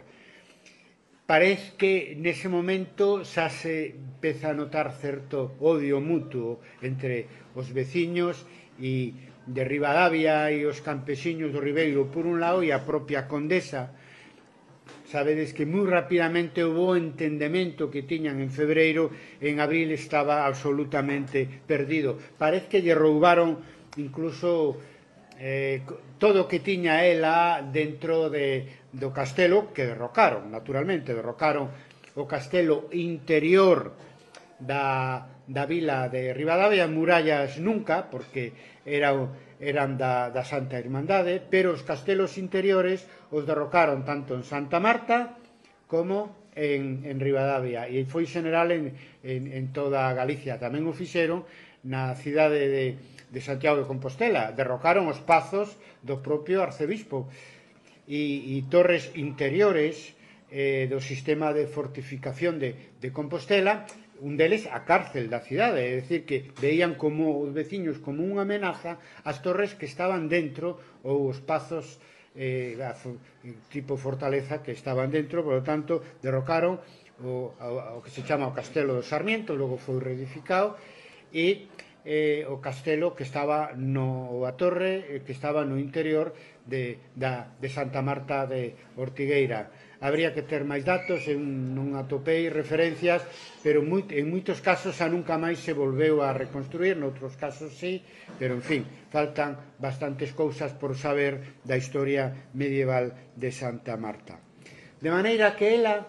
Parece que nese momento xa se empeza a notar certo odio mutuo entre os veciños e de Ribadavia e os campesiños do Ribeiro por un lado e a propia condesa. Sabedes que moi rapidamente houve o entendemento que tiñan en febreiro, en abril estaba absolutamente perdido. Parece que lle roubaron incluso eh, todo o que tiña ela dentro de do castelo, que derrocaron, naturalmente, derrocaron o castelo interior da, da vila de Ribadavia, murallas nunca, porque era, eran da, da Santa Irmandade, pero os castelos interiores os derrocaron tanto en Santa Marta como en, en Ribadavia, e foi general en, en, en toda Galicia. Tamén o fixeron na cidade de, de Santiago de Compostela, derrocaron os pazos do propio arcebispo, e, e torres interiores eh, do sistema de fortificación de, de Compostela, un deles a cárcel da cidade, é dicir, que veían como os veciños como unha amenaza as torres que estaban dentro ou os pazos eh, tipo fortaleza que estaban dentro, por lo tanto, derrocaron o, o, o que se chama o Castelo do Sarmiento, logo foi reedificado, e eh, o castelo que estaba no a torre eh, que estaba no interior de, da, de Santa Marta de Ortigueira. Habría que ter máis datos, eu non atopei referencias, pero moi, en moitos casos xa nunca máis se volveu a reconstruir, noutros casos sí, pero en fin, faltan bastantes cousas por saber da historia medieval de Santa Marta. De maneira que ela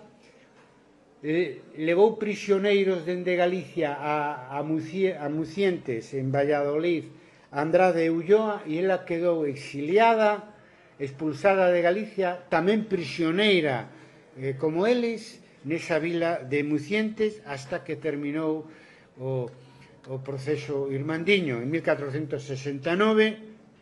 eh, levou prisioneiros dende Galicia a, a, Mucie, a Mucientes, en Valladolid, a Andrade e Ulloa, e ela quedou exiliada, expulsada de Galicia, tamén prisioneira eh, como eles, nesa vila de Mucientes, hasta que terminou o, o proceso irmandiño. En mil catrocentos sesenta e nove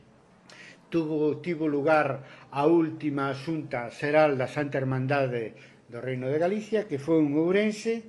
tuvo, tivo lugar a última xunta xeral da Santa Hermandade do Reino de Galicia, que foi en Ourense.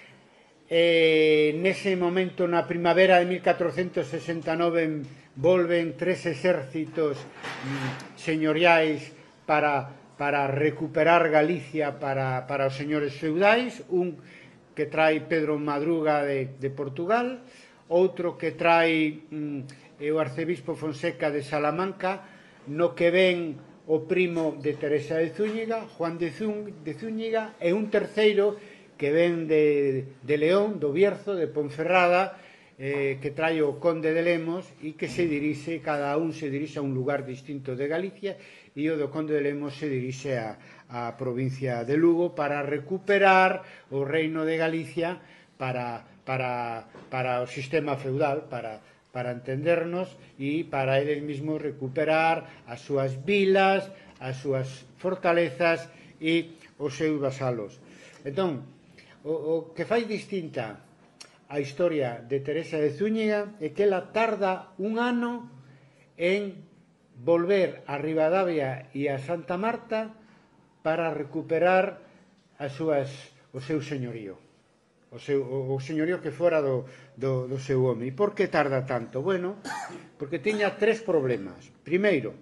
Eh, nese momento, na primavera de mil catrocentos sesenta e nove, volven tres exércitos mm, señoriais para, para recuperar Galicia para, para os señores feudais, un que trae Pedro Madruga de, de Portugal, outro que trae mm, o arcebispo Fonseca de Salamanca, no que ven o primo de Teresa de Zúñiga, Juan de, Zún, de Zúñiga, e un terceiro que ven de, de León, do Bierzo, de Ponferrada, eh, que trae o conde de Lemos e que se dirixe, cada un se dirixe a un lugar distinto de Galicia, e o do conde de Lemos se dirixe a, a provincia de Lugo para recuperar o reino de Galicia para, para, para o sistema feudal, para, para entendernos, e para eles mesmos recuperar as súas vilas, as súas fortalezas e os seus vasalos. Entón, o, o que fai distinta a historia de Teresa de Zúñiga é que ela tarda un ano en volver a Ribadavia e a Santa Marta para recuperar as súas, o seu señorío, o, seu, o, o señorío que fora do, do, do seu home. E por que tarda tanto? Bueno, porque tiña tres problemas. Primeiro,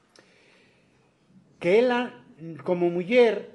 que ela, como muller,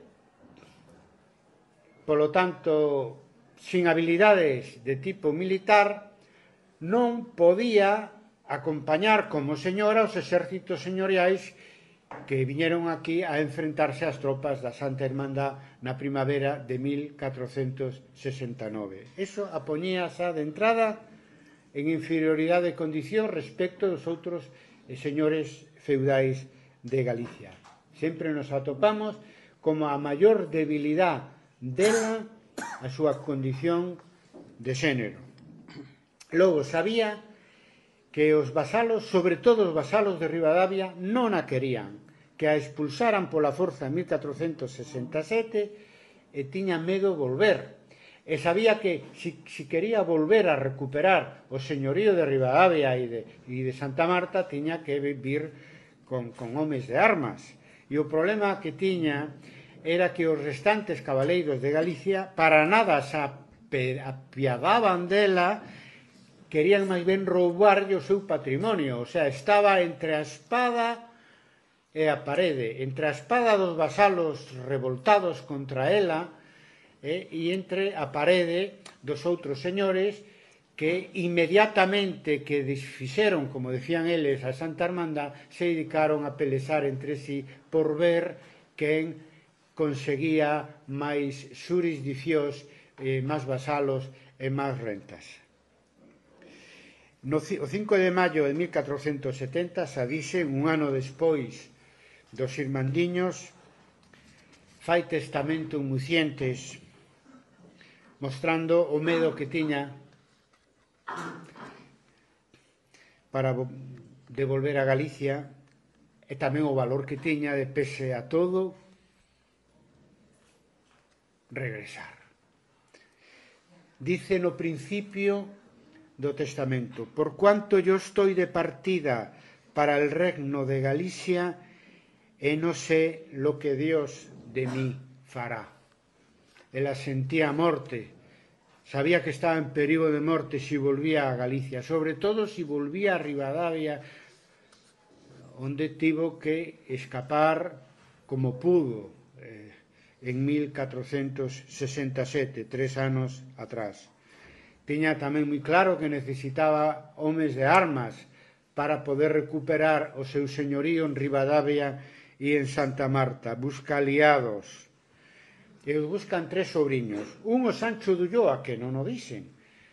polo tanto, sin habilidades de tipo militar, non podía acompañar como señora os exércitos señoriais que viñeron aquí a enfrentarse ás tropas da Santa Hermandad na primavera de mil catrocentos sesenta e nove. Eso a poñía xa de entrada en inferioridade de condición respecto dos outros señores feudais de Galicia. Sempre nos atopamos como a maior debilidade dela a súa condición de xénero. Logo, sabía que os vasalos, sobre todo os vasalos de Ribadavia, non a querían, que a expulsaran pola forza en mil catrocentos sesenta e sete e tiña medo volver. e sabía que si, si quería volver a recuperar o señorío de Ribadavia e de, e de Santa Marta, tiña que vir con, con homes de armas. E o problema que tiña era que os restantes cabaleiros de Galicia para nada se apiadaban dela, querían máis ben roubarlle o seu patrimonio, o sea, estaba entre a espada e a parede, entre a espada dos vasalos revoltados contra ela eh, e entre a parede dos outros señores que inmediatamente que desfixeron, como decían eles, a Santa Hermandad, se dedicaron a pelesar entre sí por ver quen conseguía máis xurisdicións, eh, máis vasalos e máis rentas. No, o cinco de maio de mil catrocentos setenta, xa dixen, un ano despois dos irmandiños, fai testamento en Mucientes, mostrando o medo que tiña para devolver a Galicia e tamén o valor que tiña de, pese a todo, regresar. Dice no principio do testamento: por cuanto yo estoy de partida para el reino de Galicia e no sé lo que Dios de mí fará. Ela sentía a morte, sabía que estaba en perigo de morte se volvía a Galicia, sobre todo se volvía a Ribadavia, onde tivo que escapar como pudo eh, en mil catrocentos sesenta e sete, tres anos atrás. Tiña tamén moi claro que necesitaba homes de armas para poder recuperar o seu señorío en Ribadavia e en Santa Marta. Busca aliados. E os buscan tres sobriños. Un o Sancho de Ulloa, que non o dixen.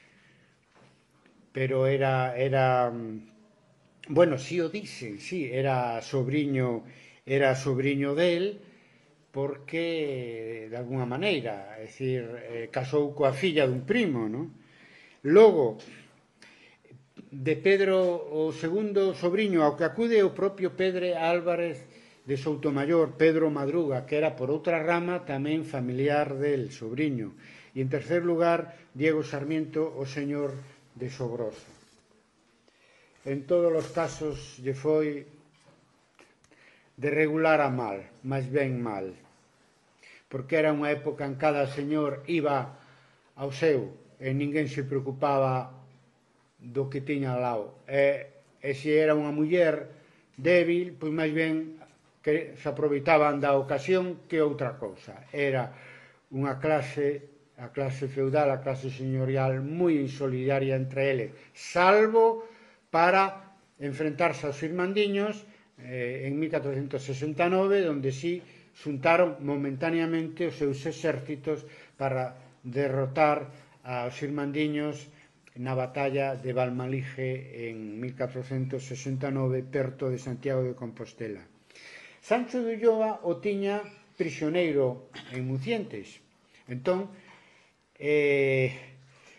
Pero era... era bueno, si o dixen, si, era sobriño, era sobriño del, porque, de alguna maneira, é dicir, eh, casou coa filla dun primo, non? Logo, de Pedro, o segundo sobriño ao que acude o propio Pedro Álvarez de Soutomayor, Pedro Madruga, que era por outra rama tamén familiar del sobriño. E en tercer lugar, Diego Sarmiento, o señor de Sobroso. En todos os casos lle foi de regular a mal, máis ben mal, porque era unha época en cada señor iba ao seu e ninguén se preocupaba do que tiña ao lado. E, e se era unha muller débil, pois máis ben que se aproveitaban da ocasión que outra cousa. Era unha clase, a clase feudal, a clase señorial moi insolidaria entre eles, salvo para enfrentarse aos irmandiños eh, en mil catrocentos sesenta e nove, onde si xuntaron momentaneamente os seus exércitos para derrotar aos irmandiños na batalla de Valmalige en mil catrocentos sesenta e nove, perto de Santiago de Compostela. Sancho de Ulloa o tiña prisioneiro en Mucientes. Entón, eh,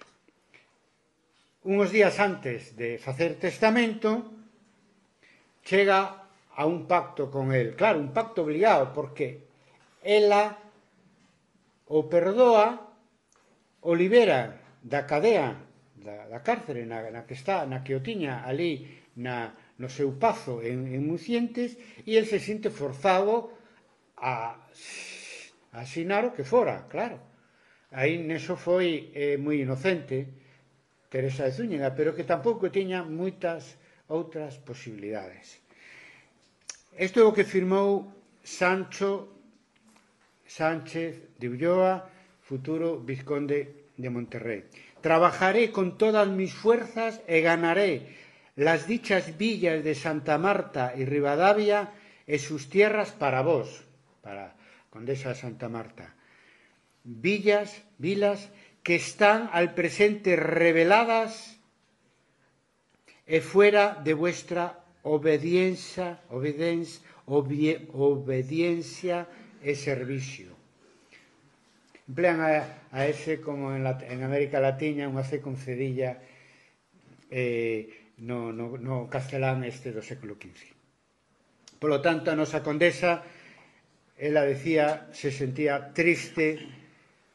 uns días antes de facer testamento, chega a un pacto con el. Claro, un pacto obligado, porque ela o perdoa, o libera da cadea, da, da cárcere na, na que está, na que o tiña ali na, no seu pazo en, en Mucientes, e el se sinte forzado a, a asinar o que fora, claro. Aí neso foi eh, moi inocente Teresa de Zúñiga, pero que tampouco tiña moitas outras posibilidades. Isto é o que firmou Sancho Sánchez de Ulloa, futuro vizconde de Monterrey. Trabajaré con todas mis fuerzas e ganaré las dichas villas de Santa Marta y Ribadavia e sus tierras para vos, para Condesa de Santa Marta. Villas, vilas que están al presente reveladas e fuera de vuestra obediencia, obediencia, obie, obediencia e servicio. Emplean a, a ese, como en, la, en América Latina, unha C con cedilla eh, no, no, no castelán este do século quince. Por lo tanto, a nosa condesa, ela decía, se sentía triste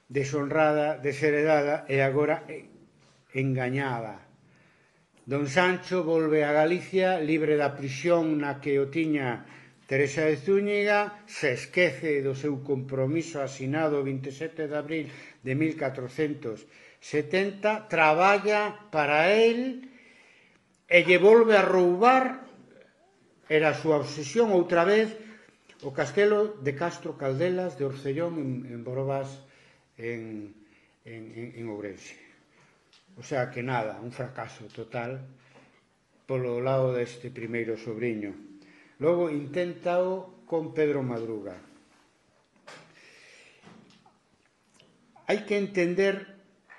deshonrada, desheredada e agora engañada. Don Sancho volve a Galicia libre da prisión na que o tiña Teresa de Zúñiga, se esquece do seu compromiso asinado o vinte e sete de abril de mil catrocentos setenta, traballa para el e lle volve a roubar, era a súa obsesión outra vez, o castelo de Castro Caldelas de Orcellón en, en Borobás, en, en, en Ourense. O sea que nada, un fracaso total polo lado deste primeiro sobriño. Logo inténtao con Pedro Madruga. Hai que entender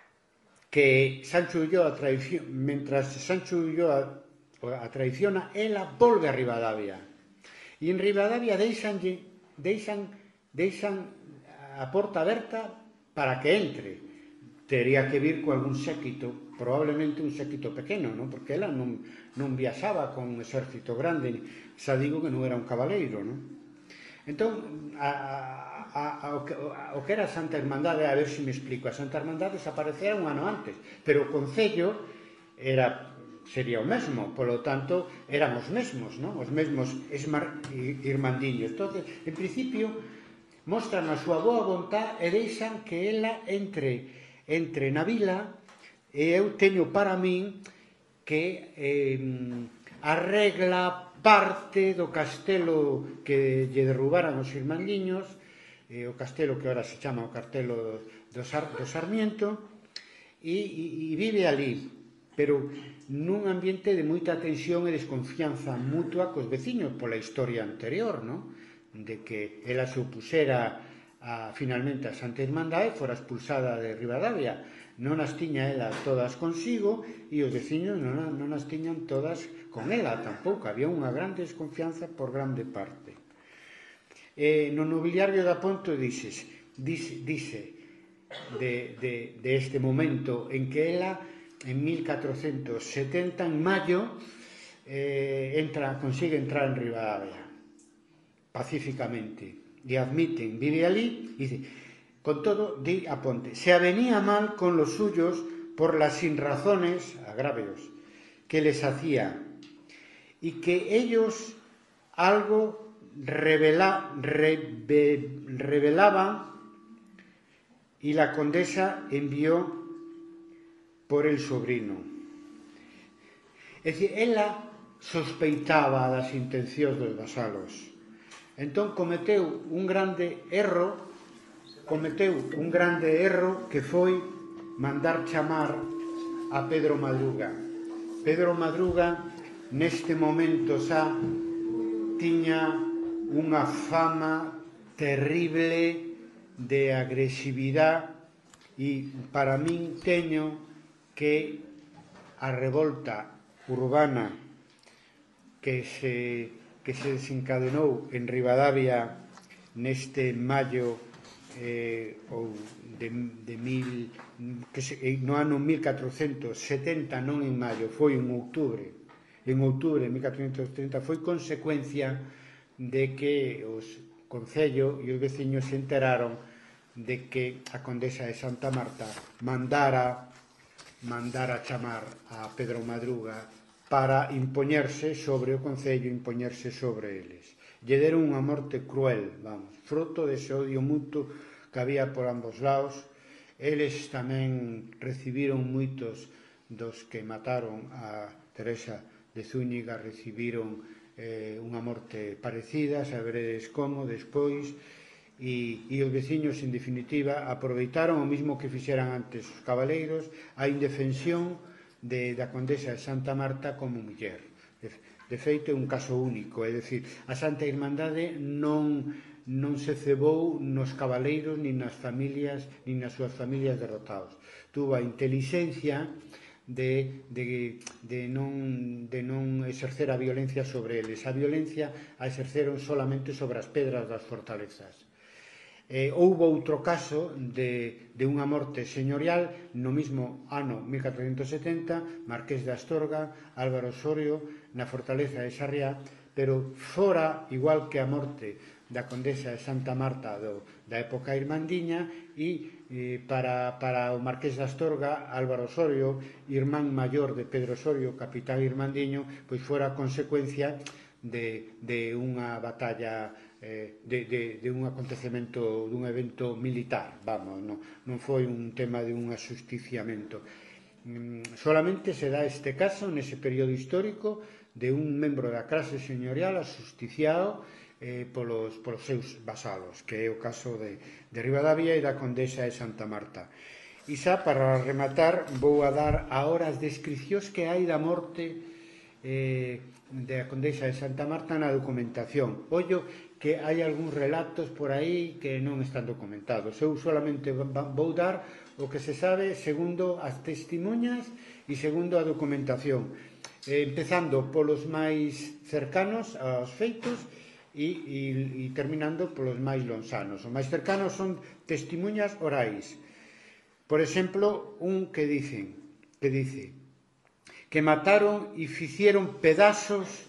que Sancho Ulloa traiciona, mentras Sancho Ulloa a traiciona, ela volve a Ribadavia. E en Ribadavia deixan, deixan, deixan a porta aberta para que entre. Tería que vir con algún séquito, probablemente un séquito pequeno, non? Porque ela non, non viaxaba con un exército grande, xa digo que non era un cabaleiro, non? Entón, a, a, a, o, que, a, o que era a Santa Irmandade, a ver se me explico, a Santa Irmandade desaparecera un ano antes, pero o Concello era, sería o mesmo, polo tanto, eran os mesmos, non? Os mesmos esmar, irmandiños. Entón, en principio, mostran a súa boa vontade e deixan que ela entre entre na vila, e eu teño para min que eh, arregla parte do castelo que lle derrubaran os irmandiños, eh, o castelo que ahora se chama o castelo do, Sar, do Sarmiento, e, e, e vive ali, pero nun ambiente de moita tensión e desconfianza mutua cos veciños pola historia anterior, non? De que ela se opusera A, finalmente a Santa Irmandade, fora expulsada de Ribadavia. Non as tiña ela todas consigo e os veciños non, non as tiñan todas con ela tampouco. Había unha gran desconfianza por grande parte. Eh, no nobiliario da Ponte dices, dice, dice de, de, de este momento en que ela en mil catrocentos setenta, en maio, eh, entra, consigue entrar en Ribadavia pacíficamente. E admiten, vive ali, y dice, con todo, di a Ponte, se avenía mal con los suyos por las sinrazones, agravios, que les hacía, y que ellos algo revela, reve, revelaban, y la condesa envió por el sobrino. É dicir, ela sospeitaba das intencións dos vasalos. Entón cometeu un grande erro, cometeu un grande erro que foi mandar chamar a Pedro Madruga. Pedro Madruga neste momento xa tiña unha fama terrible de agresividade e para min teño que a revolta urbana que se que se desencadenou en Ribadavia neste maio eh, ou de, de mil, que se, no ano mil catrocentos setenta, non en maio, foi en outubro, en outubro de mil catrocentos setenta, foi consecuencia de que os Concello e os veciños se enteraron de que a condesa de Santa Marta mandara mandara chamar a Pedro Madruga para impoñerse sobre o Concello, impoñerse sobre eles. Lle deron unha morte cruel, vamos, fruto dese odio mutuo que había por ambos lados. Eles tamén recibiron moitos dos que mataron a Teresa de Zúñiga, recibiron eh, unha morte parecida, saberedes como, despois, e, e os veciños, en definitiva, aproveitaron o mismo que fixeran antes os cabaleiros, a indefensión De, da condesa de Santa Marta como muller. De, de feito é un caso único, é dicir, a Santa Irmandade non, non se cebou nos cabaleiros nin nas familias, nin nas súas familias derrotados. Tuvo a inteligencia de, de, de, non, de non exercer a violencia sobre eles. A violencia a exerceron solamente sobre as pedras das fortalezas. Eh, houbo outro caso de, de unha morte señorial no mismo ano mil catrocentos setenta, Marqués de Astorga, Álvaro Osorio, na fortaleza de Sarriá, pero fora, igual que a morte da condesa de Santa Marta do, da época irmandiña e eh, para, para o Marqués de Astorga, Álvaro Osorio, irmán maior de Pedro Osorio, capitán irmandiño, pois fora consecuencia de, de unha batalla, eh, de, de, de un acontecemento, dun evento militar, vamos, non, non foi un tema de un asusticiamento. Mm, solamente se dá este caso nese período histórico de un membro da clase señorial asusticiado eh, polos, polos seus vasalos, que é o caso de, de Ribadavia e da condesa de Santa Marta. E xa, para rematar, vou a dar agora as descripcións que hai da morte eh, da condesa de Santa Marta na documentación. Ollo que hai algúns relatos por aí que non están documentados. Eu solamente vou dar o que se sabe segundo as testimonhas e segundo a documentación, eh, empezando polos máis cercanos aos feitos e, e, e terminando polos máis lonxanos. Os máis cercanos son testimonhas orais. Por exemplo, un que dicen que dice que mataron e ficieron pedazos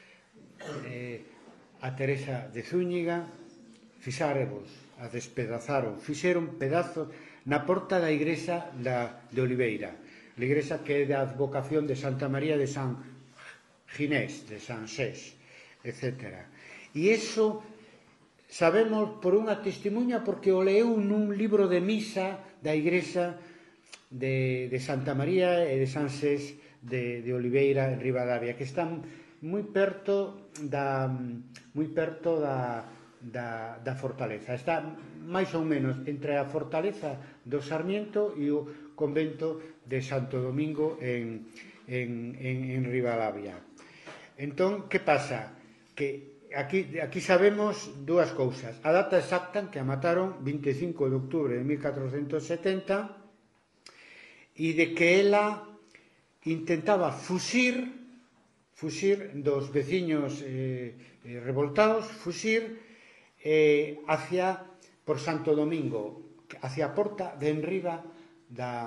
eh, a Teresa de Zúñiga, fixárevos, a despedazaron, fixeron pedazos na porta da igrexa da, de Oliveira, a igrexa que é da advocación de Santa María de San Ginés, de San Xés, etcétera. E iso sabemos por unha testimonha porque o leu nun libro de misa da igrexa de, de Santa María e de San Xés de, de Oliveira en Ribadavia, que están moi perto da moi perto da, da, da fortaleza. Está máis ou menos entre a fortaleza do Sarmiento e o convento de Santo Domingo en, en, en, en Ribadavia. Entón, que pasa? Que aquí, aquí sabemos dúas cousas. A data exacta que a mataron, vinte e cinco de outubro de mil catrocentos setenta, e de que ela intentaba fuxir fuxir dos veciños eh, eh, revoltados, fuxir eh, hacia, por Santo Domingo, hacia a porta de enriba da,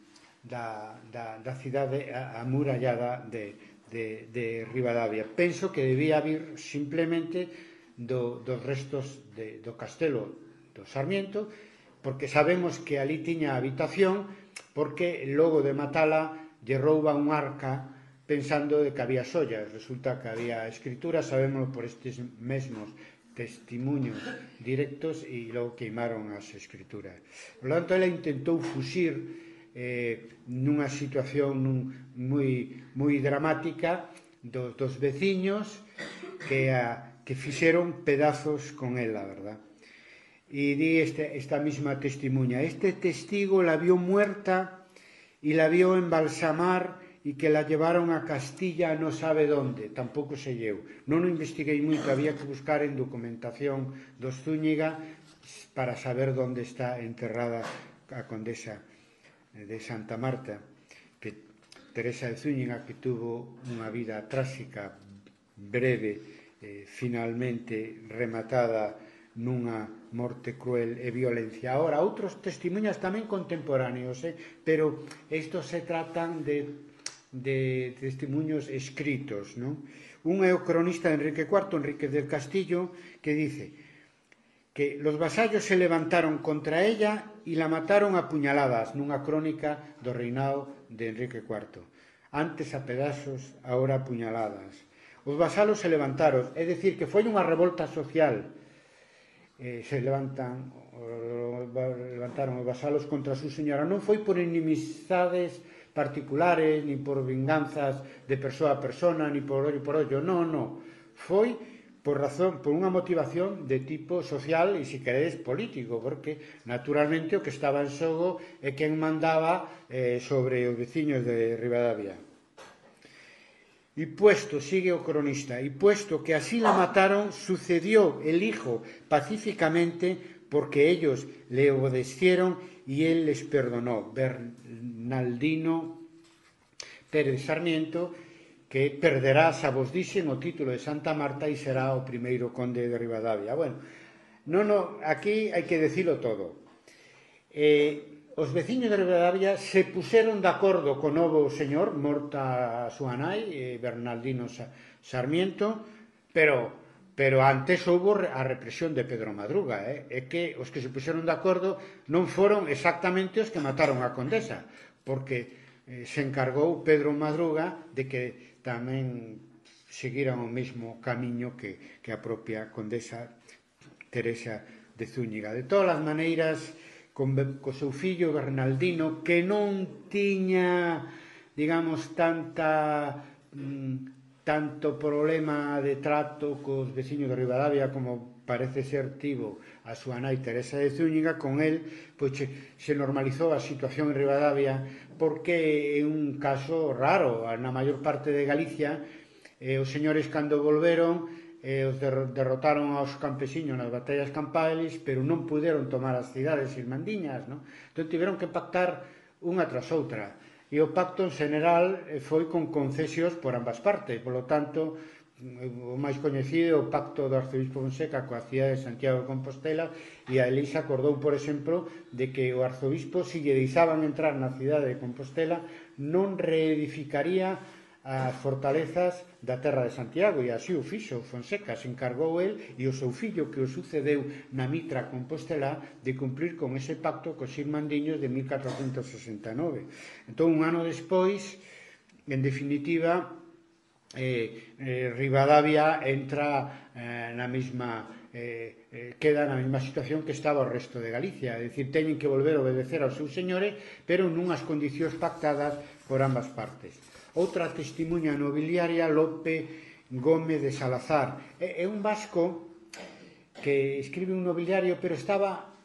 da, da, da cidade amurallada de, de, de Ribadavia. Penso que debía vir simplemente do, dos restos de, do castelo do Sarmiento, porque sabemos que ali tiña habitación, porque logo de matala lle rouba un arca pensando de que había sollas. Resulta que había escrituras, sabemos por estes mesmos testimuños directos, e logo queimaron as escrituras. Por lo tanto, ela intentou fuxir eh, nunha situación nun, moi, moi dramática dos, dos veciños que, a, que fixeron pedazos con ela, verdad? E di este, esta mesma testimuña: este testigo la vio muerta e la vio embalsamar e que la llevaron a Castilla non sabe donde, tampouco se lleu. Non o investiguei moito, había que buscar en documentación dos Zúñiga para saber onde está enterrada a condesa de Santa Marta, que Teresa de Zúñiga, que tuvo unha vida tráxica, breve, eh, finalmente rematada nunha morte cruel e violencia. Ahora, outros testemunhas tamén contemporáneos, eh? pero estos se tratan de de testemunhos escritos, non? Un é o cronista Enrique cuarto, Enrique del Castillo, que dice que los vasallos se levantaron contra ella e la mataron a puñaladas, nunha crónica do reinado de Enrique cuarto. Antes a pedazos, agora a puñaladas. Os vasalos se levantaron, é dicir, que foi unha revolta social. Eh, se levantan, levantaron os vasalos contra a súa señora. Non foi por inimizades particulares, ni por vinganzas de persoa a persona, ni por ollo por ollo, non, non. Foi por razón, por unha motivación de tipo social e, se queredes, político, porque, naturalmente, o que estaba en xogo é quen mandaba eh, sobre os veciños de Ribadavia. E puesto, sigue o cronista, e puesto que así la mataron, sucedió el hijo pacíficamente porque ellos le obedecieron y él les perdonó. Bernardino Pérez Sarmiento, que perderá, xa vos dixen, o título de Santa Marta e será o primeiro conde de Ribadavia. Bueno, non, non, aquí hai que decilo todo. Eh, os veciños de Ribadavia se puseron de acordo co novo señor, morta a súa nai, eh, Bernardino Sarmiento, pero pero antes houbo a represión de Pedro Madruga, eh? É que os que se puxeron de acordo non foron exactamente os que mataron a condesa, porque eh, se encargou Pedro Madruga de que tamén seguiran o mesmo camiño que, que a propia condesa Teresa de Zúñiga. De todas as maneiras, con, co seu fillo Bernaldino, que non tiña, digamos, tanta mm, tanto problema de trato cos veciños de Ribadavia como parece ser tivo a súa nai Teresa de Zúñiga, con el pois, se normalizou a situación en Ribadavia, porque é un caso raro. Na maior parte de Galicia, eh, os señores cando volveron e os derrotaron aos campesiños nas batallas campais, pero non puderon tomar as cidades irmandiñas, non? Entón tiveron que pactar unha tras outra, e o pacto en general foi con concesións por ambas partes. Polo tanto, o máis coñecido é o pacto do arzobispo Fonseca coa cidade de Santiago de Compostela, e a Elisa acordou, por exemplo, de que o arzobispo, se lle deixaban entrar na cidade de Compostela, non reedificaría as fortalezas da terra de Santiago, e así o fixo Fonseca. Se encargou el e o seu fillo, que o sucedeu na mitra compostelá, de cumprir con ese pacto cos irmandiños de mil catrocentos sesenta e nove. Entón, un ano despois, en definitiva, eh, eh, Ribadavia entra eh, na mesma eh, eh, queda na mesma situación que estaba o resto de Galicia, é dicir, teñen que volver a obedecer aos seus señores, pero nunhas condicións pactadas por ambas partes. Outra testimuña nobiliaria, Lope Gómez de Salazar. É un vasco que escribe un nobiliario, pero estaba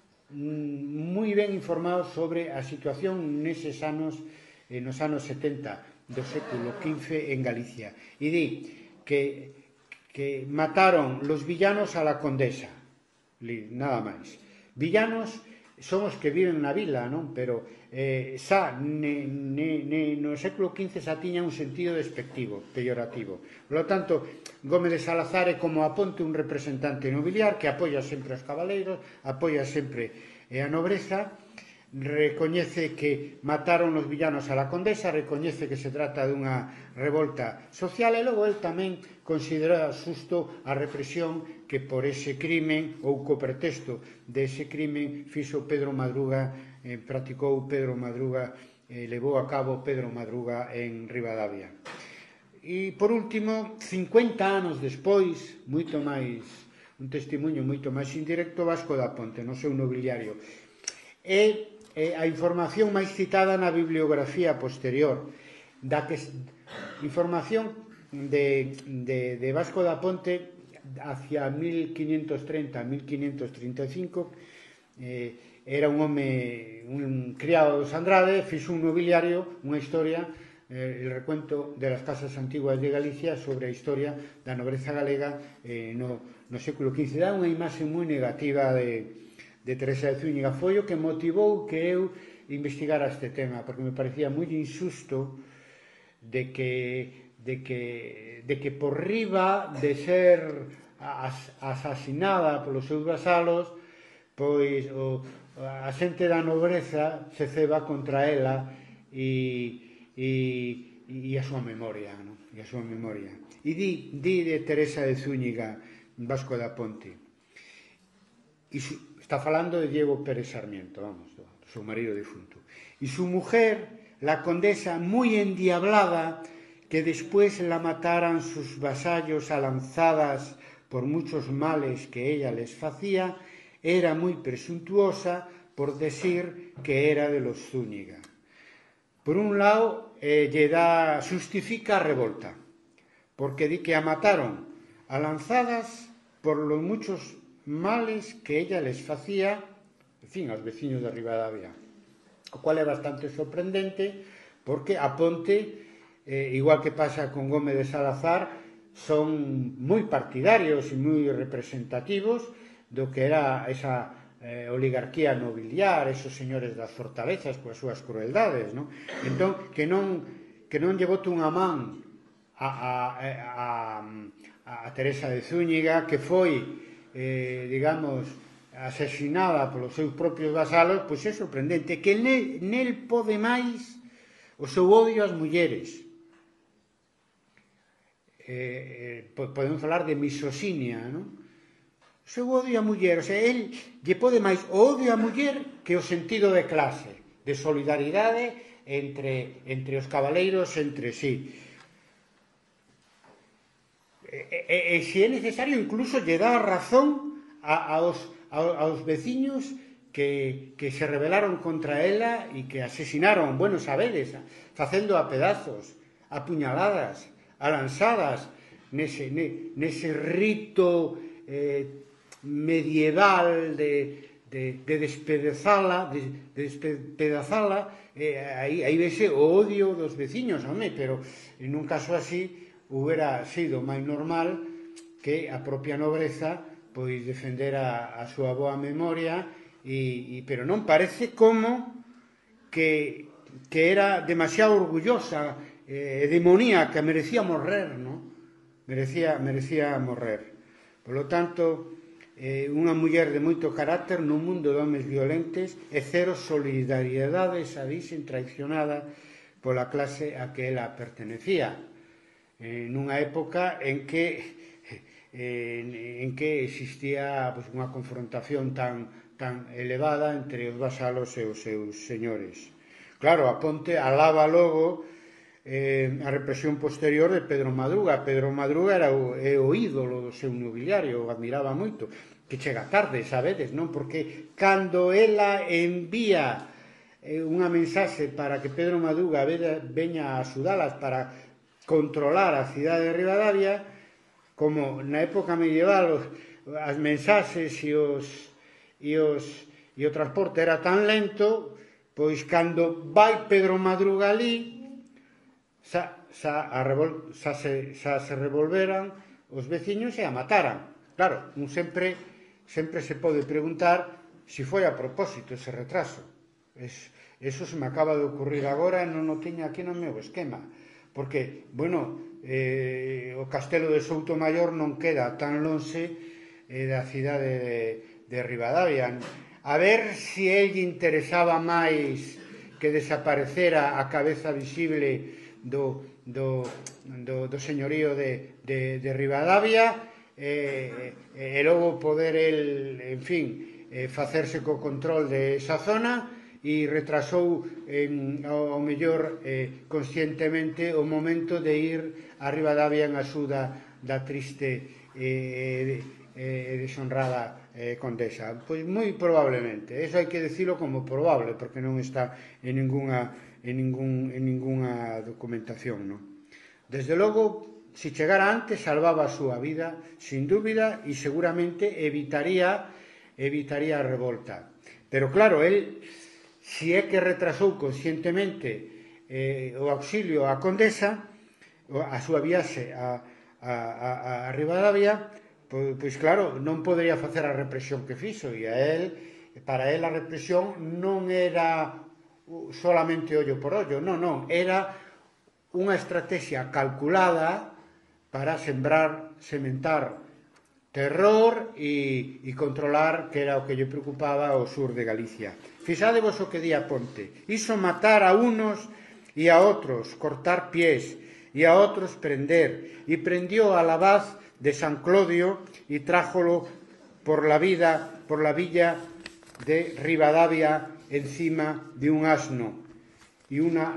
moi ben informado sobre a situación neses anos, nos anos setenta do século quince en Galicia. E di que, que mataron los villanos a la condesa, nada máis. Villanos son os que viven na vila, non? Pero eh, xa ne, ne, ne, no século quince xa tiña un sentido despectivo, peyorativo. Por lo tanto, Gómez de Salazar é como a Ponte un representante nobiliar que apoia sempre os cabaleiros, apoia sempre eh, a nobreza, recoñece que mataron os villanos a la condesa, recoñece que se trata dunha revolta social, e logo el tamén considera xusto a represión que por ese crimen, ou co pretexto dese crimen, fixo Pedro Madruga, eh, practicou Pedro Madruga, eh, levou a cabo Pedro Madruga en Ribadavia. E, por último, cincuenta anos despois, moito máis, un testimonio moito máis indirecto, Vasco da Ponte, no seu nobiliario. É eh, a información máis citada na bibliografía posterior, da que información de, de, de Vasco da Ponte hacia mil quinientos treinta a mil quinientos treinta e cinco. Eh, era un home, un criado dos Andrade, fixo un nobiliario, unha historia, eh, el recuento de las casas antiguas de Galicia sobre a historia da nobreza galega eh, no, no século quince. Dá unha imaxe moi negativa de de Teresa de Zúñiga. Foi o que motivou que eu investigara este tema, porque me parecía moi injusto de que, de que, de que por riba de ser as, asasinada polos seus vasalos, pois o, a xente da nobreza se ceba contra ela e, e, e a súa memoria, non? E a súa memoria. E di, di de Teresa de Zúñiga, Vasco da Ponte, e su, está falando de Diego Pérez Sarmiento, vamos, su marido difunto. Y su mujer, la condesa, muy endiablada, que después la mataran sus vasallos a lanzadas por muchos males que ella les hacía, era muy presuntuosa por decir que era de los Zúñiga. Por un lado, eh, lle da, justifica a revolta, porque di que a mataron a lanzadas por los muchos males que ella les facía, en fin, aos veciños de Ribadavia, o cual é bastante sorprendente, porque a Ponte, eh, igual que pasa con Gómez de Salazar, son moi partidarios e moi representativos do que era esa eh, oligarquía nobiliar, esos señores das fortalezas coas súas crueldades, non? Entón, que non, que non lle bote unha man a, a, a, a, a Teresa de Zúñiga, que foi Eh, digamos, asesinada polos seus propios vasalos, pois é sorprendente que nel, nel pode máis o seu odio ás mulleres. eh, podemos falar de misoxinia, non? O seu odio a muller, o sea, el lle pode máis o odio a muller que o sentido de clase, de solidaridade entre, entre os cabaleiros entre sí. E, e, e se é necesario, incluso lle dá razón a, aos, a, aos veciños que, que se rebelaron contra ela e que asesinaron, bueno, sabedes, facendo a pedazos, a puñaladas, a lanzadas, nese, ne, nese rito eh, medieval de, de, de despedazala, de, de despedazala, eh, aí, aí vese o odio dos veciños, home, pero en un caso así hubiera sido máis normal que a propia nobreza pois defendera a súa boa memoria, e, e, pero non parece como que, que era demasiado orgullosa e eh, demoníaca, merecía morrer, non? Merecía, merecía morrer. Por lo tanto, eh, unha muller de moito carácter nun mundo de homes violentes e cero solidariedade, xa dixen, traicionada pola clase a que ela pertenecía. Eh, nunha época en que eh, en que existía pues, unha confrontación tan, tan elevada entre os vasalos e os seus señores. Claro, a Ponte alaba logo eh, a represión posterior de Pedro Madruga. Pedro Madruga era o, é o ídolo do seu nobiliario, o admiraba moito, que chega tarde, sabedes, non? Porque cando ela envía eh, unha mensaxe para que Pedro Madruga veña a axudalas para controlar a cidade de Ribadavia, como na época medieval os, as mensaxes e, os, e, os, e o transporte era tan lento, pois cando vai Pedro Madruga ali, xa, xa, a revol, xa, se, xa se revolveran os veciños e a mataran. Claro, un sempre, sempre se pode preguntar se foi a propósito ese retraso. Es, eso se me acaba de ocurrir agora e non o tiña aquí no meu esquema. Porque, bueno, eh, o castelo de Soutomaior non queda tan lonxe eh, da cidade de, de Ribadavia. A ver se el lle interesaba máis que desaparecera a cabeza visible do, do, do, do señorío de, de, de Ribadavia eh, e logo poder el, en fin, eh, facerse co control de esa zona, e retrasou en, ao, ao mellor eh, conscientemente o momento de ir a Ribadavia en axuda da triste e eh, eh, deshonrada eh, condesa. Pois moi probablemente, eso hai que decirlo como probable, porque non está en ninguna, en ningún, en ninguna documentación, non? Desde logo, se chegara antes, salvaba a súa vida, sin dúbida, e seguramente evitaría, evitaría a revolta. Pero claro, el si é que retrasou conscientemente eh, o auxilio á condesa, a súa viaxe a, a, a, a Ribadavia, pois, pois claro, non podería facer a represión que fixo, e a él, para él a represión non era solamente ollo por ollo, non, non, era unha estrategia calculada para sembrar, sementar terror e, e controlar, que era o que lle preocupaba ao sur de Galicia. Fixadevos o que di a Ponte. Iso matar a unos e a outros, cortar pies, e a outros prender. E prendió al abad de San Clodio e trájolo por la vida, por la villa de Ribadavia encima de un asno e unha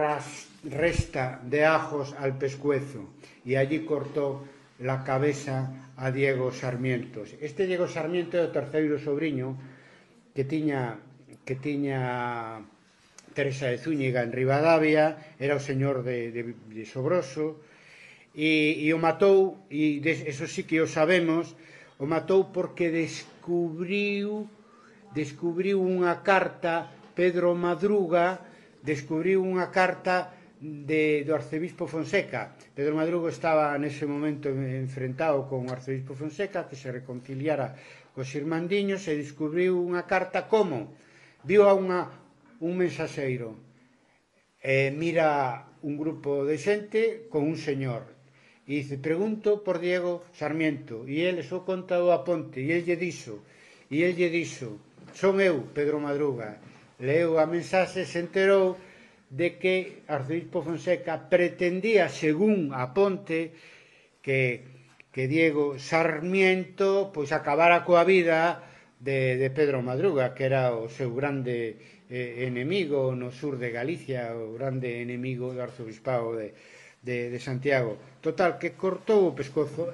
resta de ajos al pescuezo. E allí cortó la cabeza a Diego Sarmiento. Este Diego Sarmiento é o terceiro sobrinho que tiña que tiña Teresa de Zúñiga en Ribadavia, era o señor de, de, de Sobroso, e, e o matou, e de, eso sí que o sabemos, o matou porque descubriu descubriu unha carta, Pedro Madruga descubriu unha carta de, do arcebispo Fonseca. Pedro Madruga estaba nese momento enfrentado con o arcebispo Fonseca, que se reconciliara cos irmandiños, e descubriu unha carta como viu a unha, un mensaxeiro e mira un grupo de xente con un señor e dice, pregunto por Diego Sarmiento, e ele só conta o Aponte, e el lle dixo e el lle dixo, son eu, Pedro Madruga. Leu a mensaxe, se enterou de que arcebispo Fonseca pretendía, según Aponte, que, que Diego Sarmiento pois acabara coa vida de, de Pedro Madruga, que era o seu grande eh, enemigo no sur de Galicia, o grande enemigo do arzobispado de, de, de Santiago. Total, que cortou o pescozo.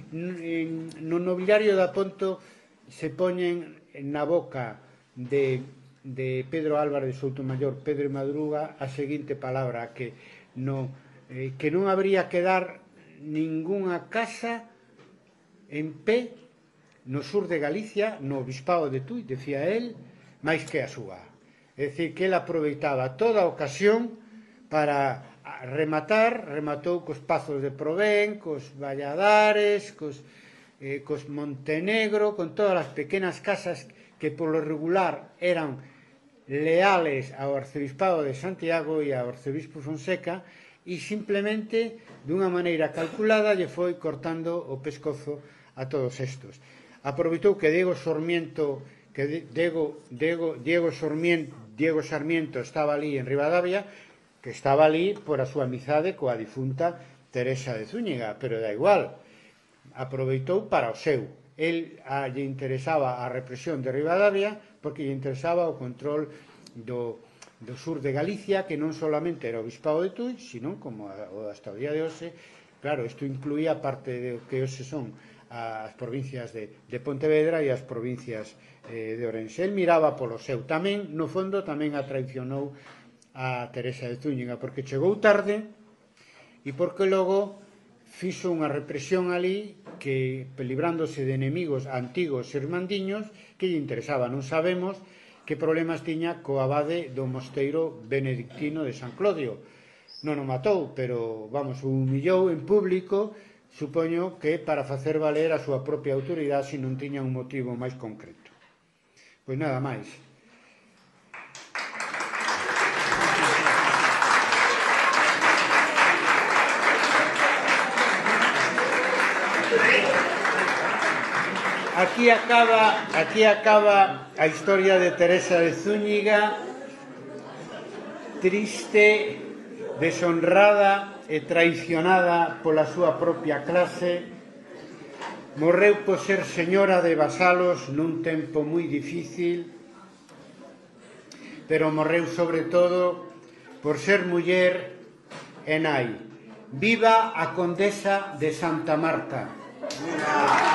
No nobiliario da Ponto se poñen na boca de, de Pedro Álvarez de Soutomayor, Pedro Madruga, a seguinte palabra, que, no, eh, que non habría que dar ningunha casa en pé no sur de Galicia, no obispado de Tui, decía él, máis que a súa. É dicir, que ele aproveitaba toda a ocasión para rematar, rematou cos Pazos de Provén, cos Valladares, cos, eh, cos Montenegro, con todas as pequenas casas que polo regular eran leales ao arcebispado de Santiago e ao arcebispo Fonseca, e simplemente, dunha maneira calculada, lle foi cortando o pescozo a todos estos. Aproveitou que Diego Sarmiento, que Diego, Diego, Diego, Sarmiento, Diego Sarmiento estaba ali en Ribadavia, que estaba ali por a súa amizade coa difunta Teresa de Zúñiga, pero da igual, aproveitou para o seu. El a, lle interesaba a represión de Ribadavia porque lle interesaba o control do, do sur de Galicia, que non solamente era o obispado de Tui, sino como a, o hasta o día de hoxe. Claro, isto incluía parte do que hoxe son as provincias de, de Pontevedra e as provincias eh, de Ourense. El miraba polo seu. Tamén, no fondo, tamén a traicionou a Teresa de Zúñiga, porque chegou tarde e porque logo fixo unha represión ali que, librándose de enemigos antigos e irmandiños, que lle interesaba. Non sabemos que problemas tiña co abade do mosteiro benedictino de San Clodio. Non o matou, pero, vamos, o humillou en público, supoño que para facer valer a súa propia autoridade se non tiña un motivo máis concreto. Pois nada máis. Aquí acaba, aquí acaba a historia de Teresa de Zúñiga, triste, deshonrada e traicionada pola súa propia clase. Morreu por ser señora de vasalos nun tempo moi difícil, pero morreu sobre todo por ser muller e nai. Viva a condesa de Santa Marta!